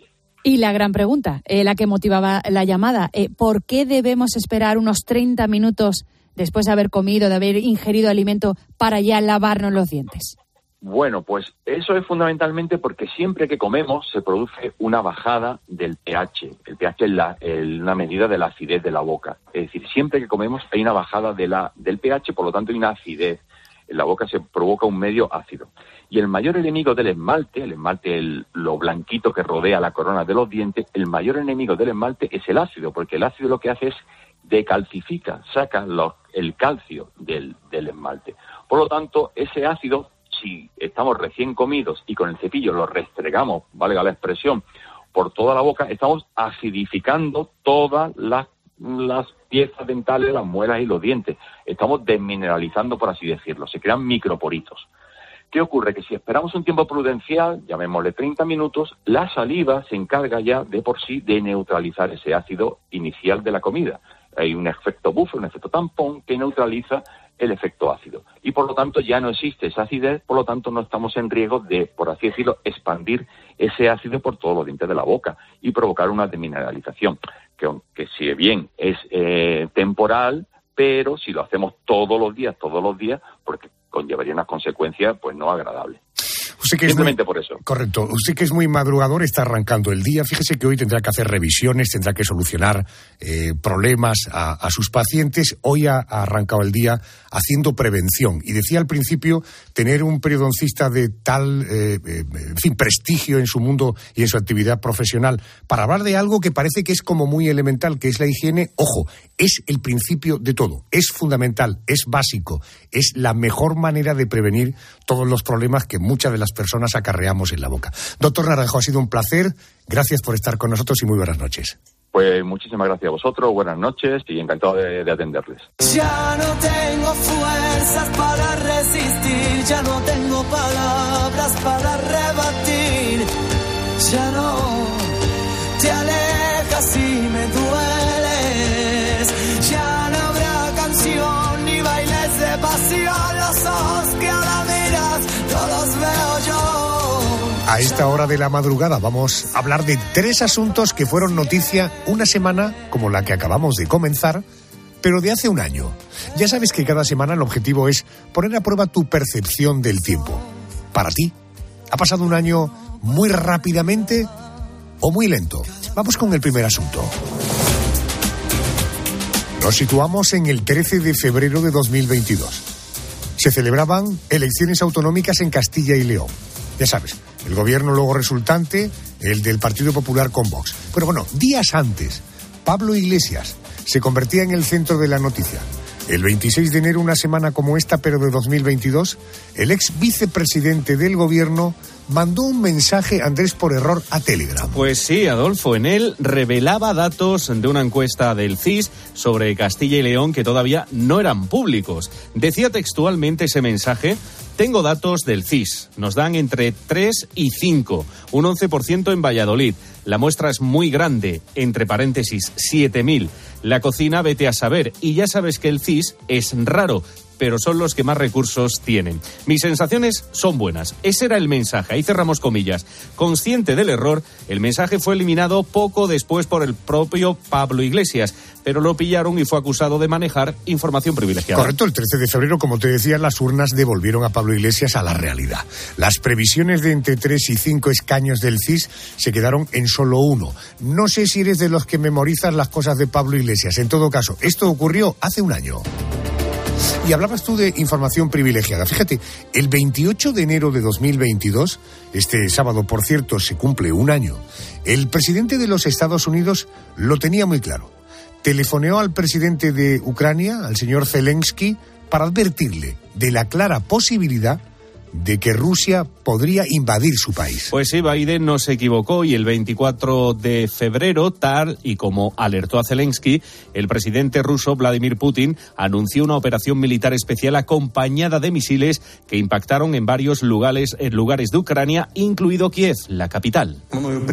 Y la gran pregunta, eh, la que motivaba la llamada, eh, ¿por qué debemos esperar unos treinta minutos después de haber comido, de haber ingerido alimento, para ya lavarnos los dientes? Bueno, pues eso es fundamentalmente porque siempre que comemos se produce una bajada del pH. El pH es la, el, una medida de la acidez de la boca. Es decir, siempre que comemos hay una bajada de la, del pH, por lo tanto hay una acidez. En la boca se provoca un medio ácido. Y el mayor enemigo del esmalte, el esmalte, el, lo blanquito que rodea la corona de los dientes, el mayor enemigo del esmalte es el ácido, porque el ácido lo que hace es decalcifica, saca los, el calcio del, del esmalte. Por lo tanto, ese ácido, si estamos recién comidos y con el cepillo lo restregamos, valga la expresión, por toda la boca, estamos acidificando todas las las piezas dentales, las muelas y los dientes. Estamos desmineralizando, por así decirlo. Se crean microporitos. ¿Qué ocurre? Que si esperamos un tiempo prudencial, llamémosle treinta minutos, la saliva se encarga ya de por sí de neutralizar ese ácido inicial de la comida. Hay un efecto buffer, un efecto tampón que neutraliza el efecto ácido. Y por lo tanto ya no existe esa acidez, por lo tanto no estamos en riesgo de, por así decirlo, expandir ese ácido por todos los dientes de la boca y provocar una demineralización. Que, que si bien es eh, temporal, pero si lo hacemos todos los días, todos los días, porque conllevaría unas consecuencias pues no agradables. Usted que Simplemente es muy, por eso. Correcto. Usted que es muy madrugador, está arrancando el día. Fíjese que hoy tendrá que hacer revisiones, tendrá que solucionar eh, problemas a, a sus pacientes. Hoy ha, ha arrancado el día haciendo prevención. Y decía al principio, tener un periodoncista de tal, eh, eh, en fin, prestigio en su mundo y en su actividad profesional, para hablar de algo que parece que es como muy elemental, que es la higiene. Ojo, es el principio de todo. Es fundamental, es básico, es la mejor manera de prevenir todos los problemas que muchas de las personas acarreamos en la boca. Doctor Naranjo, ha sido un placer. Gracias por estar con nosotros y muy buenas noches. Pues muchísimas gracias a vosotros, buenas noches y encantado de, de atenderles. Ya no tengo fuerzas para resistir, ya no tengo palabras para rebatir, ya no te alejas y me dueles, ya no habrá canción ni bailes de pasión, los ojos que ahora miras no los veo yo. A esta hora de la madrugada vamos a hablar de tres asuntos que fueron noticia una semana como la que acabamos de comenzar, pero de hace un año. Ya sabes que cada semana el objetivo es poner a prueba tu percepción del tiempo. Para ti, ¿ha pasado un año muy rápidamente o muy lento? Vamos con el primer asunto. Nos situamos en el trece de febrero de dos mil veintidós. Se celebraban elecciones autonómicas en Castilla y León. Ya sabes, el gobierno luego resultante, el del Partido Popular con Vox. Pero bueno, días antes, Pablo Iglesias se convertía en el centro de la noticia. El veintiséis de enero, una semana como esta, pero de dos mil veintidós, el ex vicepresidente del gobierno mandó un mensaje, Andrés, por error a Telegram. Pues sí, Adolfo, en él revelaba datos de una encuesta del C I S sobre Castilla y León que todavía no eran públicos. Decía textualmente ese mensaje: tengo datos del C I S, nos dan entre tres y cinco, un once por ciento en Valladolid. La muestra es muy grande, entre paréntesis, siete mil. La cocina, vete a saber, y ya sabes que el C I S es raro, pero son los que más recursos tienen. Mis sensaciones son buenas. Ese era el mensaje. Ahí cerramos comillas. Consciente del error, el mensaje fue eliminado poco después por el propio Pablo Iglesias, pero lo pillaron y fue acusado de manejar información privilegiada. Correcto, el trece de febrero, como te decía, las urnas devolvieron a Pablo Iglesias a la realidad. Las previsiones de entre tres y cinco escaños del C I S se quedaron en solo uno. No sé si eres de los que memorizas las cosas de Pablo Iglesias. En todo caso, esto ocurrió hace un año. Y hablabas tú de información privilegiada. Fíjate, el veintiocho de enero de dos mil veintidós, este sábado, por cierto, se cumple un año, el presidente de los Estados Unidos lo tenía muy claro. Telefoneó al presidente de Ucrania, al señor Zelensky, para advertirle de la clara posibilidad de que Rusia podría invadir su país. Pues sí, Biden no se equivocó y el veinticuatro de febrero, tal y como alertó a Zelensky, el presidente ruso Vladimir Putin anunció una operación militar especial acompañada de misiles que impactaron en varios lugares, en lugares de Ucrania, incluido Kiev, la capital.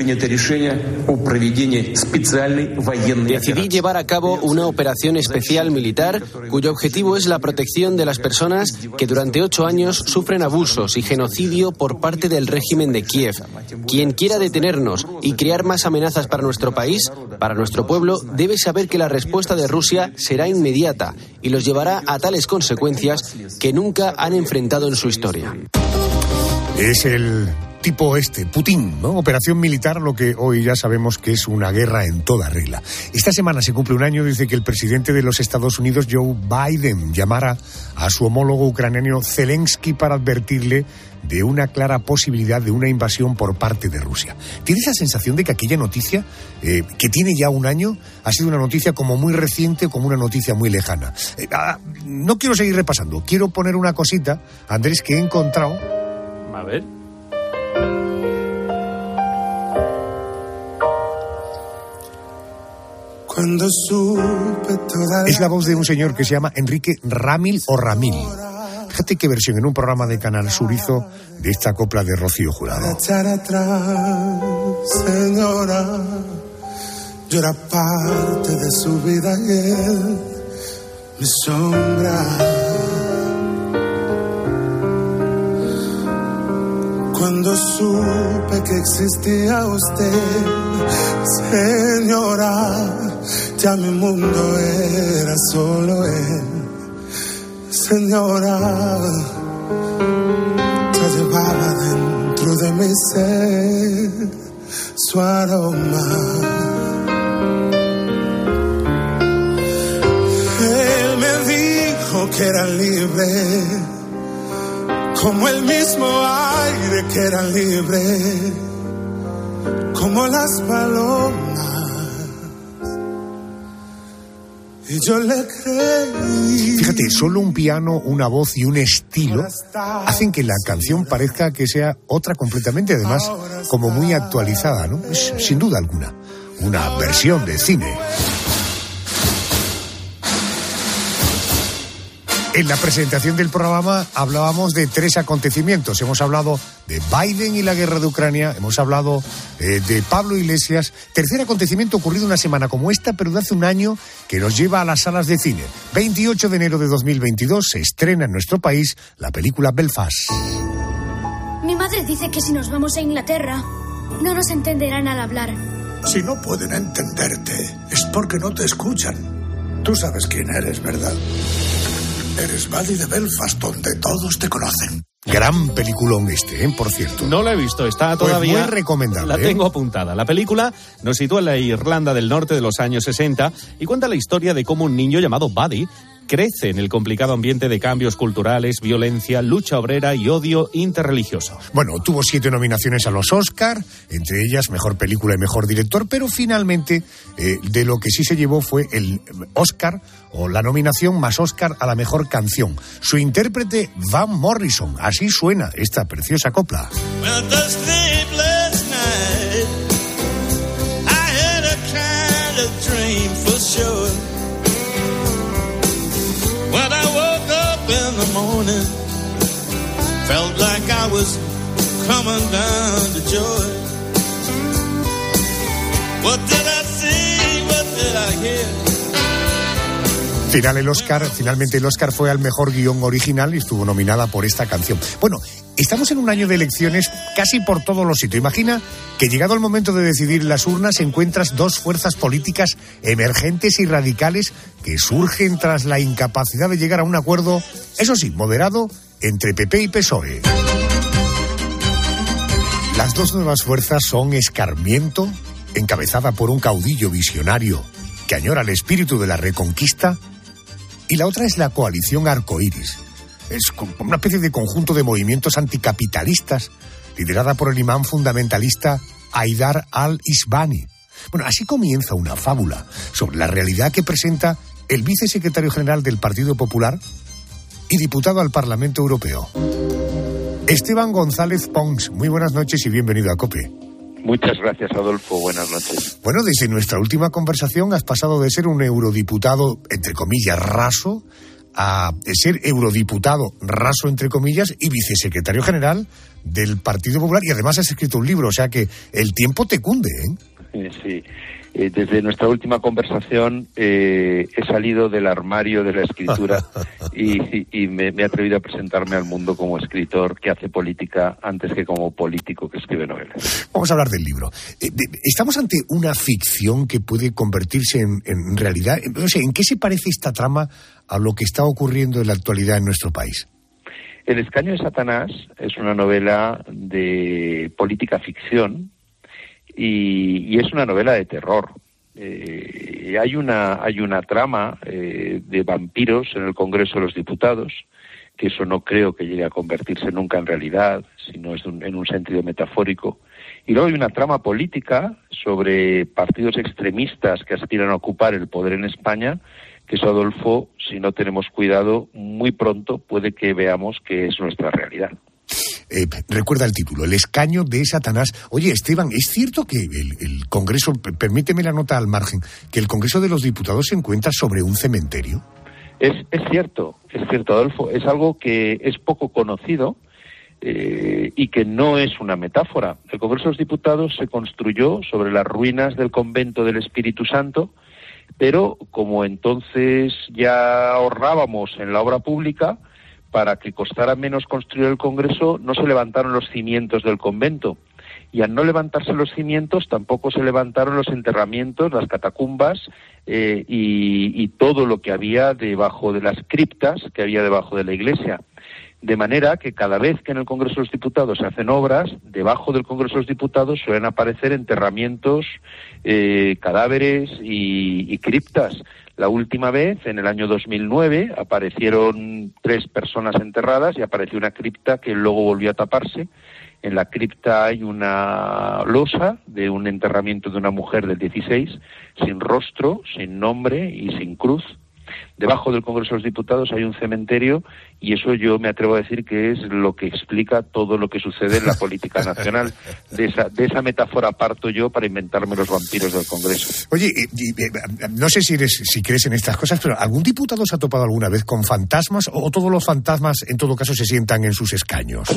Decidí llevar a cabo una operación especial militar cuyo objetivo es la protección de las personas que durante ocho años sufren abusos y genocidio por parte del régimen de Kiev. Quien quiera detenernos y crear más amenazas para nuestro país, para nuestro pueblo, debe saber que la respuesta de Rusia será inmediata y los llevará a tales consecuencias que nunca han enfrentado en su historia. Es el tipo este, Putin, ¿no? Operación militar, lo que hoy ya sabemos que es una guerra en toda regla. Esta semana se cumple un año desde que el presidente de los Estados Unidos, Joe Biden, llamara a su homólogo ucraniano Zelensky para advertirle de una clara posibilidad de una invasión por parte de Rusia. ¿Tienes la sensación de que aquella noticia, eh, que tiene ya un año, ha sido una noticia como muy reciente o como una noticia muy lejana? Eh, ah, no quiero seguir repasando, quiero poner una cosita, Andrés, que he encontrado. A ver. Cuando supe toda la... Es la voz de un señor que se llama Enrique Ramil o Ramil. Fíjate qué versión en un programa de Canal Sur hizo de esta copla de Rocío Jurado. Echar atrás, señora, yo era parte de su vida y él, mi sombra. Cuando supe que existía usted, señora, ya mi mundo era solo él. Señora, ya llevaba dentro de mi ser su aroma. Él me dijo que era libre, como el mismo aire que era libre, como las palomas. Y yo le creí. Fíjate, solo un piano, una voz y un estilo hacen que la canción parezca que sea otra completamente, además, como muy actualizada, ¿no? Es, sin duda alguna, una versión de cine. En la presentación del programa hablábamos de tres acontecimientos. Hemos hablado de Biden y la guerra de Ucrania, hemos hablado eh, de Pablo Iglesias. Tercer acontecimiento ocurrido una semana como esta, pero de hace un año, que nos lleva a las salas de cine. veintiocho de enero de dos mil veintidós se estrena en nuestro país la película Belfast. Mi madre dice que si nos vamos a Inglaterra, no nos entenderán al hablar. Si no pueden entenderte, es porque no te escuchan. Tú sabes quién eres, ¿verdad? Eres Buddy de Belfast, donde todos te conocen. Gran peliculón este, ¿eh? Por cierto. No la he visto, está todavía... Pues muy recomendable. La tengo apuntada. La película nos sitúa en la Irlanda del Norte de los años sesenta y cuenta la historia de cómo un niño llamado Buddy crece en el complicado ambiente de cambios culturales, violencia, lucha obrera y odio interreligioso. Bueno, tuvo siete nominaciones a los Oscar, entre ellas Mejor Película y Mejor Director, pero finalmente eh, de lo que sí se llevó fue el Oscar, o la nominación más Oscar a la Mejor Canción. Su intérprete, Van Morrison. Así suena esta preciosa copla. When I woke up in the morning, felt like I was coming down to joy. What did I see? What did I hear? Final el Oscar, finalmente el Oscar fue al mejor guión original y estuvo nominada por esta canción. Bueno, estamos en un año de elecciones casi por todos los sitios. Imagina que llegado el momento de decidir las urnas encuentras dos fuerzas políticas emergentes y radicales que surgen tras la incapacidad de llegar a un acuerdo, eso sí, moderado, entre P P y P S O E. Las dos nuevas fuerzas son Escarmiento, encabezada por un caudillo visionario que añora el espíritu de la reconquista, y la otra es la coalición Arcoíris. Es una especie de conjunto de movimientos anticapitalistas liderada por el imán fundamentalista Haidar al-Isbani. Bueno, así comienza una fábula sobre la realidad que presenta el vicesecretario general del Partido Popular y diputado al Parlamento Europeo, Esteban González Pons. Muy buenas noches y bienvenido a COPE. Muchas gracias, Adolfo. Buenas noches. Bueno, desde nuestra última conversación has pasado de ser un eurodiputado, entre comillas, raso, a ser eurodiputado raso, entre comillas, y vicesecretario general del Partido Popular. Y además has escrito un libro, o sea que el tiempo te cunde, ¿eh? Sí. Eh, desde nuestra última conversación eh, he salido del armario de la escritura y, y, y me, me he atrevido a presentarme al mundo como escritor que hace política antes que como político que escribe novelas. Vamos a hablar del libro. Eh, ¿Estamos ante una ficción que puede convertirse en, en realidad? No sé, ¿en qué se parece esta trama a lo que está ocurriendo en la actualidad en nuestro país? El escaño de Satanás es una novela de política ficción. Y, y es una novela de terror. Eh, hay una hay una trama eh, de vampiros en el Congreso de los Diputados, que eso no creo que llegue a convertirse nunca en realidad, sino es un, en un sentido metafórico. Y luego hay una trama política sobre partidos extremistas que aspiran a ocupar el poder en España, que eso, Adolfo, si no tenemos cuidado, muy pronto puede que veamos que es nuestra realidad. Eh, recuerda el título, El escaño de Satanás. Oye, Esteban, ¿es cierto que el, el Congreso, permíteme la nota al margen, que el Congreso de los Diputados se encuentra sobre un cementerio? Es, es cierto, es cierto, Adolfo. Es algo que es poco conocido eh, y que no es una metáfora. El Congreso de los Diputados se construyó sobre las ruinas del convento del Espíritu Santo, pero como entonces ya ahorrábamos en la obra pública, para que costara menos construir el Congreso, no se levantaron los cimientos del convento. Y al no levantarse los cimientos, tampoco se levantaron los enterramientos, las catacumbas eh, y, y todo lo que había debajo de las criptas que había debajo de la iglesia. De manera que cada vez que en el Congreso de los Diputados se hacen obras, debajo del Congreso de los Diputados suelen aparecer enterramientos, eh, cadáveres y, y criptas. La última vez, en el año dos mil nueve, aparecieron tres personas enterradas y apareció una cripta que luego volvió a taparse. En la cripta hay una losa de un enterramiento de una mujer del dieciséis, sin rostro, sin nombre y sin cruz. Debajo del Congreso de los Diputados hay un cementerio y eso yo me atrevo a decir que es lo que explica todo lo que sucede en la política nacional. De esa, de esa metáfora parto yo para inventarme los vampiros del Congreso. Oye, eh, eh, no sé si eres, si crees en estas cosas, pero ¿algún diputado se ha topado alguna vez con fantasmas o todos los fantasmas en todo caso se sientan en sus escaños?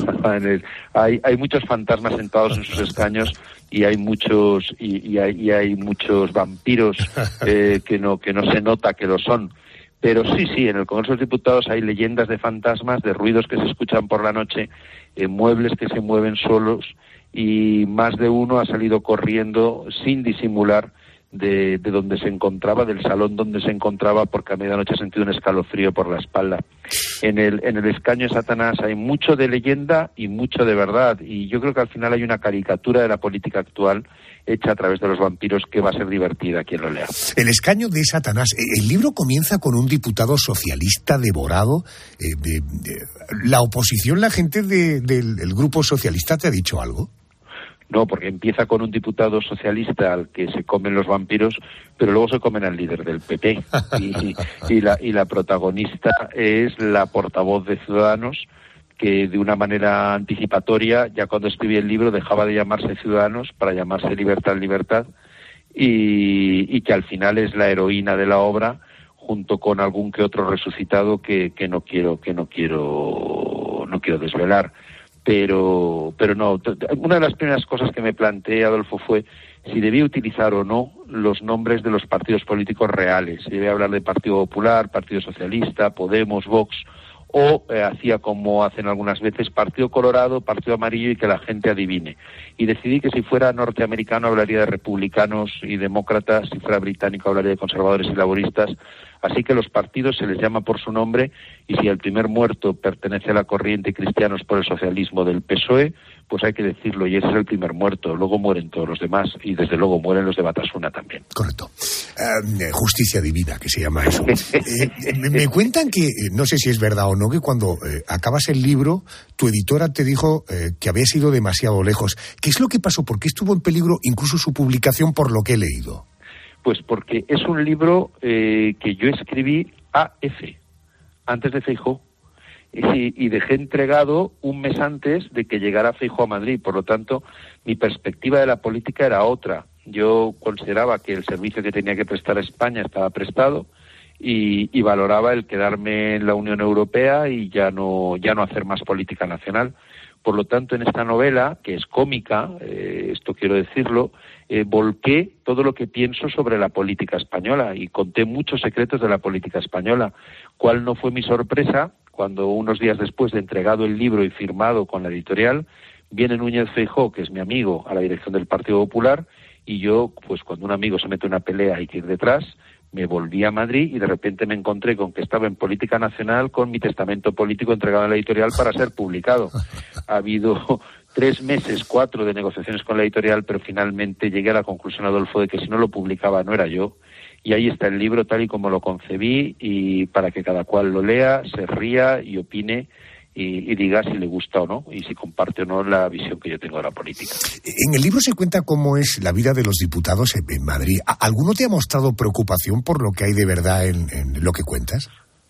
hay, hay muchos fantasmas sentados en sus escaños y hay muchos y, y, hay, y hay muchos vampiros eh, que no que no se nota que lo son. Pero sí, sí, en el Congreso de los Diputados hay leyendas de fantasmas, de ruidos que se escuchan por la noche, eh, muebles que se mueven solos y más de uno ha salido corriendo sin disimular de, de donde se encontraba, del salón donde se encontraba, porque a medianoche ha sentido un escalofrío por la espalda. En el, en el escaño de Satanás hay mucho de leyenda y mucho de verdad, y yo creo que al final hay una caricatura de la política actual hecha a través de los vampiros que va a ser divertida quien lo lea. El escaño de Satanás. El libro comienza con un diputado socialista devorado. Eh, de, de, ¿La oposición, la gente de, de, del grupo socialista te ha dicho algo? No, porque empieza con un diputado socialista al que se comen los vampiros, pero luego se comen al líder del P P. Y, y, la, y la protagonista es la portavoz de Ciudadanos, que de una manera anticipatoria, ya cuando escribí el libro, dejaba de llamarse Ciudadanos para llamarse Libertad, Libertad, y, y que al final es la heroína de la obra, junto con algún que otro resucitado que, que no quiero, que no quiero, no quiero desvelar. Pero, pero no, una de las primeras cosas que me planteé, Adolfo, fue si debía utilizar o no los nombres de los partidos políticos reales. Si debía hablar de Partido Popular, Partido Socialista, Podemos, Vox, o eh, hacía como hacen algunas veces Partido Colorado, Partido Amarillo y que la gente adivine. Y decidí que si fuera norteamericano hablaría de republicanos y demócratas, si fuera británico hablaría de conservadores y laboristas. Así que los partidos se les llama por su nombre y si el primer muerto pertenece a la corriente Cristianos por el Socialismo del P S O E, pues hay que decirlo y ese es el primer muerto. Luego mueren todos los demás y desde luego mueren los de Batasuna también. Correcto. Uh, justicia divina, que se llama eso. eh, me, me cuentan que, no sé si es verdad o no, que cuando eh, acabas el libro, tu editora te dijo eh, que habías ido demasiado lejos. ¿Qué es lo que pasó? ¿Por qué estuvo en peligro incluso su publicación por lo que he leído? Pues porque es un libro eh, que yo escribí A F, antes de Feijóo, y, y dejé entregado un mes antes de que llegara Feijóo a Madrid. Por lo tanto, mi perspectiva de la política era otra. Yo consideraba que el servicio que tenía que prestar a España estaba prestado y, y valoraba el quedarme en la Unión Europea y ya no, ya no hacer más política nacional. Por lo tanto, en esta novela, que es cómica, eh, esto quiero decirlo, eh, volqué todo lo que pienso sobre la política española y conté muchos secretos de la política española. ¿Cuál no fue mi sorpresa cuando unos días después de entregado el libro y firmado con la editorial, viene Núñez Feijóo, que es mi amigo, a la dirección del Partido Popular, y yo, pues cuando un amigo se mete en una pelea hay que ir detrás, me volví a Madrid y de repente me encontré con que estaba en política nacional con mi testamento político entregado a la editorial para ser publicado. Ha habido tres meses, cuatro de negociaciones con la editorial, pero finalmente llegué a la conclusión, Adolfo, de que si no lo publicaba no era yo. Y ahí está el libro tal y como lo concebí y para que cada cual lo lea, se ría y opine y, y diga si le gusta o no y si comparte o no la visión que yo tengo de la política. En el libro se cuenta cómo es la vida de los diputados en, en Madrid. ¿Alguno te ha mostrado preocupación por lo que hay de verdad en, en lo que cuentas?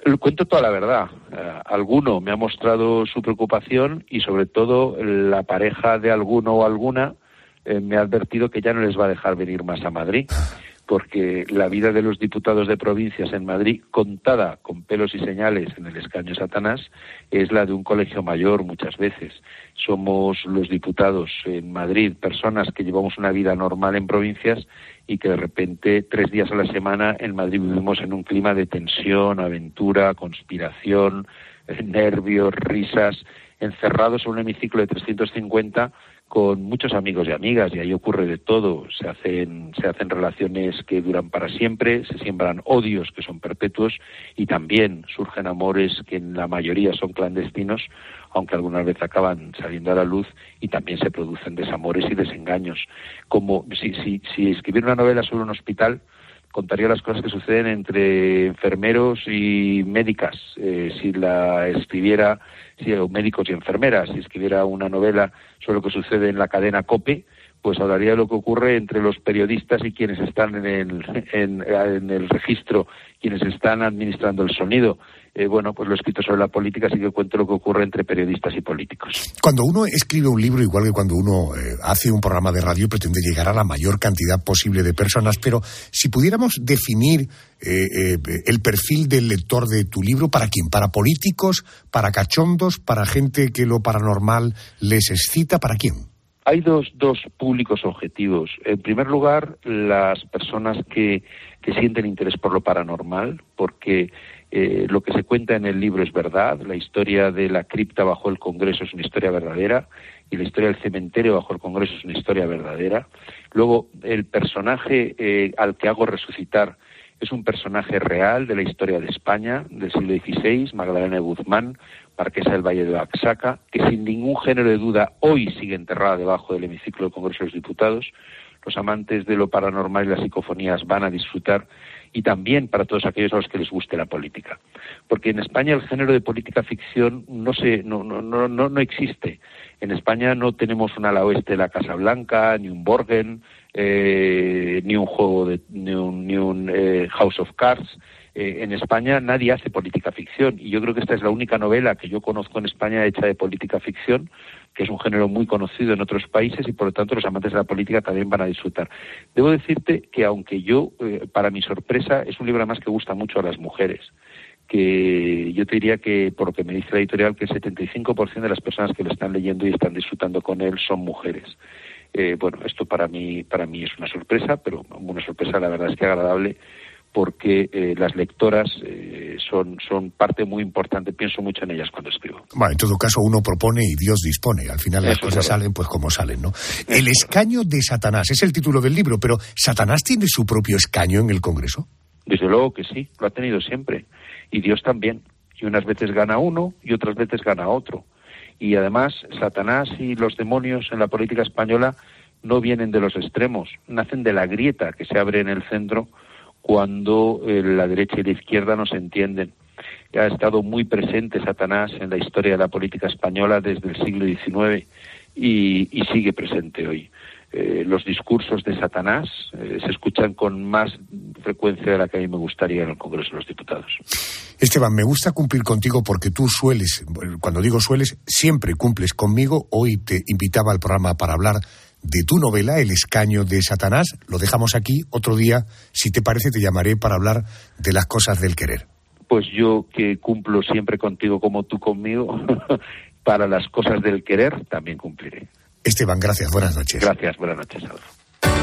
Cuento toda la verdad. Uh, alguno me ha mostrado su preocupación y sobre todo la pareja de alguno o alguna eh, me ha advertido que ya no les va a dejar venir más a Madrid, porque la vida de los diputados de provincias en Madrid, contada con pelos y señales en el escaño Satanás, es la de un colegio mayor muchas veces. Somos los diputados en Madrid personas que llevamos una vida normal en provincias y que de repente tres días a la semana en Madrid vivimos en un clima de tensión, aventura, conspiración, nervios, risas, encerrados en un hemiciclo de trescientos cincuenta con muchos amigos y amigas, y ahí ocurre de todo. Se hacen, se hacen relaciones que duran para siempre, se siembran odios que son perpetuos y también surgen amores que en la mayoría son clandestinos, aunque algunas veces acaban saliendo a la luz, y también se producen desamores y desengaños. Como si, si, si escribiera una novela sobre un hospital, contaría las cosas que suceden entre enfermeros y médicas. Eh, si la escribiera, si, o médicos y enfermeras, si escribiera una novela sobre lo que sucede en la cadena COPE, pues hablaría de lo que ocurre entre los periodistas y quienes están en el, en, en el registro, quienes están administrando el sonido. Eh, bueno, pues lo he escrito sobre la política, así que cuento lo que ocurre entre periodistas y políticos. Cuando uno escribe un libro, igual que cuando uno eh, hace un programa de radio, pretende llegar a la mayor cantidad posible de personas, pero si pudiéramos definir eh, eh, el perfil del lector de tu libro, ¿para quién? ¿Para políticos? ¿Para cachondos? ¿Para gente que lo paranormal les excita? ¿Para quién? Hay dos, dos públicos objetivos. En primer lugar, las personas que, que sienten interés por lo paranormal, porque eh, lo que se cuenta en el libro es verdad. La historia de la cripta bajo el Congreso es una historia verdadera y la historia del cementerio bajo el Congreso es una historia verdadera. Luego, el personaje eh, al que hago resucitar es un personaje real de la historia de España, del siglo dieciséis, Magdalena de Guzmán, marquesa del Valle de Oaxaca, que sin ningún género de duda hoy sigue enterrada debajo del hemiciclo del Congreso de los Diputados. Los amantes de lo paranormal y las psicofonías van a disfrutar, y también para todos aquellos a los que les guste la política. Porque en España el género de política ficción no se, no, no, no, no, no existe. En España no tenemos un ala oeste de la Casa Blanca, ni un Borgen, eh, ni un juego de, ni un, ni un eh, House of Cards. Eh, en España nadie hace política ficción, y yo creo que esta es la única novela que yo conozco en España hecha de política ficción, que es un género muy conocido en otros países, y por lo tanto los amantes de la política también van a disfrutar. Debo decirte que aunque yo, eh, para mi sorpresa, es un libro además que gusta mucho a las mujeres, que yo te diría que, por lo que me dice la editorial, que el setenta y cinco por ciento de las personas que lo están leyendo y están disfrutando con él son mujeres. Eh, bueno, esto para mí, para mí es una sorpresa, pero una sorpresa la verdad es que agradable, porque eh, las lectoras eh, son, son parte muy importante, pienso mucho en ellas cuando escribo. Bueno, en todo caso uno propone y Dios dispone, al final las Eso cosas salen pues como salen, ¿no? El escaño de Satanás es el título del libro, pero ¿Satanás tiene su propio escaño en el Congreso? Desde luego que sí, lo ha tenido siempre, y Dios también, y unas veces gana uno y otras veces gana otro, y además Satanás y los demonios en la política española no vienen de los extremos, nacen de la grieta que se abre en el centro cuando eh, la derecha y la izquierda no se entienden. Ha estado muy presente Satanás en la historia de la política española desde el siglo diecinueve y, y sigue presente hoy. Eh, los discursos de Satanás eh, se escuchan con más frecuencia de la que a mí me gustaría en el Congreso de los Diputados. Esteban, me gusta cumplir contigo porque tú sueles, cuando digo sueles, siempre cumples conmigo. Hoy te invitaba al programa para hablar de tu novela, El escaño de Satanás. Lo dejamos aquí. Otro día, si te parece, te llamaré para hablar de las cosas del querer. Pues yo, que cumplo siempre contigo como tú conmigo, para las cosas del querer también cumpliré. Esteban, gracias. Buenas noches. Gracias. Buenas noches, Adolfo.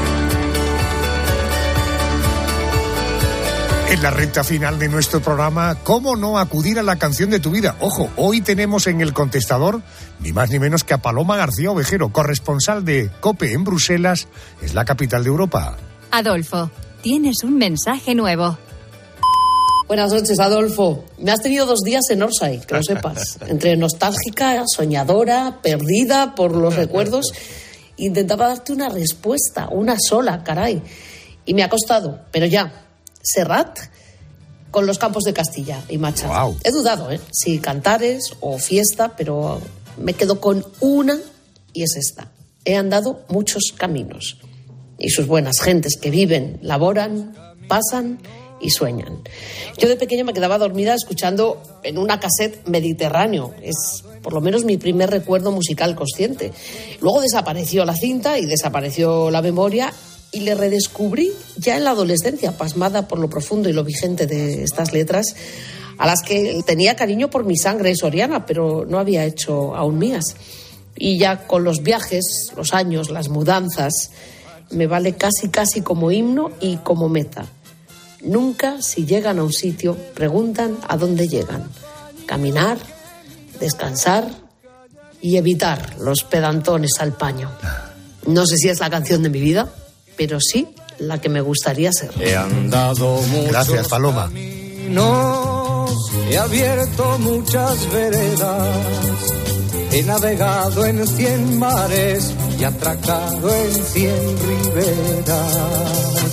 En la recta final de nuestro programa, ¿cómo no acudir a la canción de tu vida? Ojo, hoy tenemos en el contestador ni más ni menos que a Paloma García Ovejero, corresponsal de COPE en Bruselas, es la capital de Europa. Adolfo, tienes un mensaje nuevo. Buenas noches, Adolfo. Me has tenido dos días en Orsay, que lo sepas. Entre nostálgica, soñadora, perdida por los recuerdos. Intentaba darte una respuesta, una sola, caray. Y me ha costado, pero ya. Serrat con los Campos de Castilla y Machado. Wow. He dudado, ¿eh? Si Cantares o Fiesta, pero me quedo con una y es esta. He andado muchos caminos y sus buenas gentes que viven, laboran, pasan y sueñan. Yo de pequeña me quedaba dormida escuchando en una cassette Mediterráneo. Es por lo menos mi primer recuerdo musical consciente. Luego desapareció la cinta y desapareció la memoria y le redescubrí ya en la adolescencia, pasmada por lo profundo y lo vigente de estas letras, a las que tenía cariño por mi sangre soriana, pero no había hecho aún mías. Y ya con los viajes, los años, las mudanzas, me vale casi casi como himno y como meta. Nunca, si llegan a un sitio, preguntan a dónde llegan. Caminar, descansar y evitar los pedantones al paño. No sé si es la canción de mi vida, pero sí la que me gustaría ser. He andado muchos Gracias, Paloma. caminos, he abierto muchas veredas, he navegado en cien mares y atracado en cien riberas.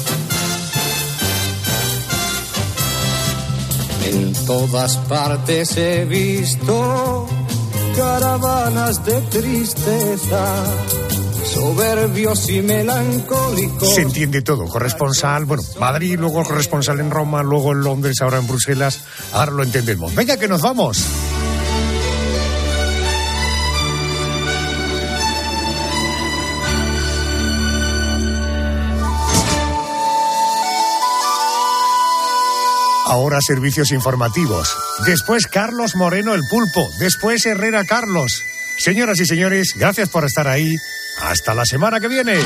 En todas partes he visto caravanas de tristeza, soberbios y melancólicos. Se entiende todo. Corresponsal, bueno, Madrid, luego corresponsal en Roma, luego en Londres, ahora en Bruselas. Ahora lo entendemos. Venga, que nos vamos. Ahora servicios informativos. Después Carlos Moreno el Pulpo. Después Herrera Carlos. Señoras y señores, gracias por estar ahí. Hasta la semana que viene.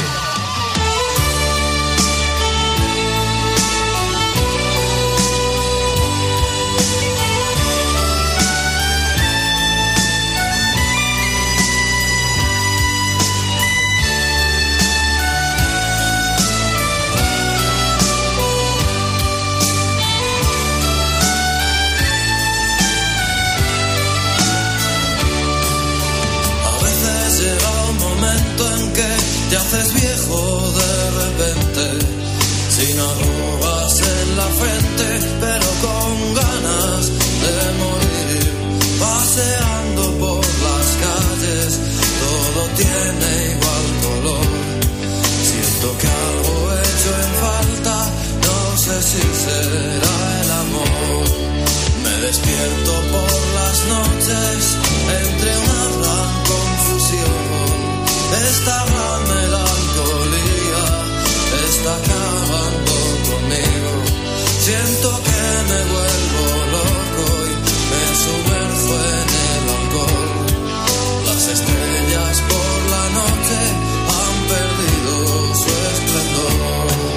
Te haces viejo de repente, sin arrugas en la frente, pero con ganas de morir. Paseando por las calles, todo tiene igual color. Siento que algo he hecho en falta, no sé si será el amor. Me despierto por las noches entre una gran confusión. Esta gran melancolía está acabando conmigo. Siento que me vuelvo loco y me sumerjo en el alcohol. Las estrellas por la noche han perdido su esplendor.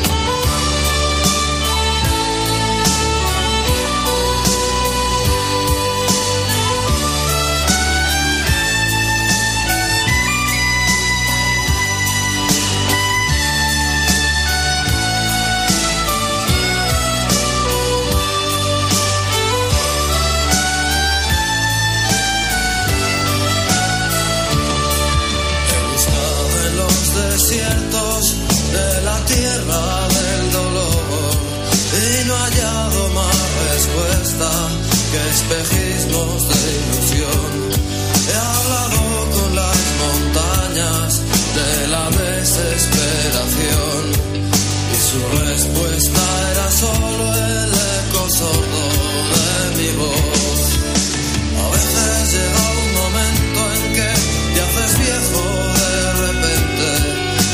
Desiertos de la tierra del dolor y no he hallado más respuesta que espejismos de ilusión. He hablado con las montañas de la desesperación y su respuesta era solo el eco sordo de mi voz. A veces llega un momento en que te haces viejo de repente,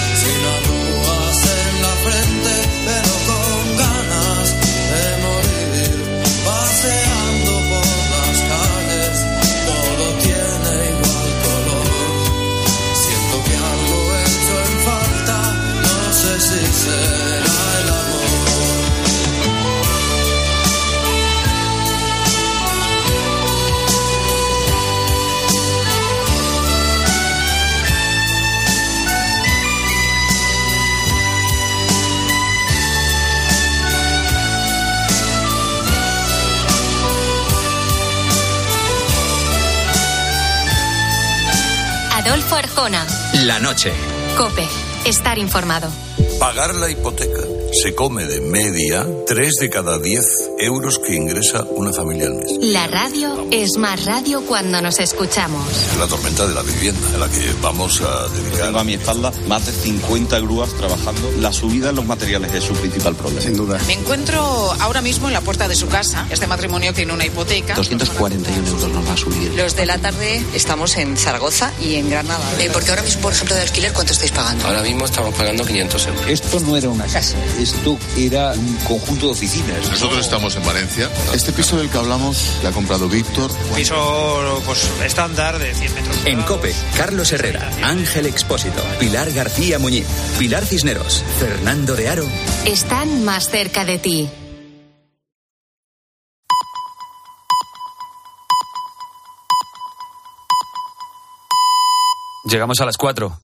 pero con ganas de morir, paseando por las calles, todo tiene igual color. Siento que algo he hecho en falta, no sé si será el amor. Adolfo Arjona. La noche. COPE. Estar informado. Pagar la hipoteca, se come de media tres de cada diez euros que ingresa una familia al mes. La radio es más radio cuando nos escuchamos. La tormenta de la vivienda, a la que vamos a dedicar. Tengo a mi espalda más de cincuenta grúas trabajando. La subida en los materiales es su principal problema. Sin duda. Me encuentro ahora mismo en la puerta de su casa. Este matrimonio tiene una hipoteca. doscientos cuarenta y uno euros nos va a subir. Los de la tarde estamos en Zaragoza y en Granada. Eh, porque ahora mismo, por ejemplo, de alquiler, ¿cuánto estáis pagando? Ahora mismo estamos pagando quinientos euros. Esto no era una casa, esto era un conjunto de oficinas. Nosotros estamos en Valencia. Este piso del que hablamos que ha comprado Víctor. Piso pues, estándar de cien metros. En COPE, Carlos Herrera, Ángel Expósito, Pilar García Muñiz, Pilar Cisneros, Fernando de Aro. Están más cerca de ti. Llegamos a las cuatro.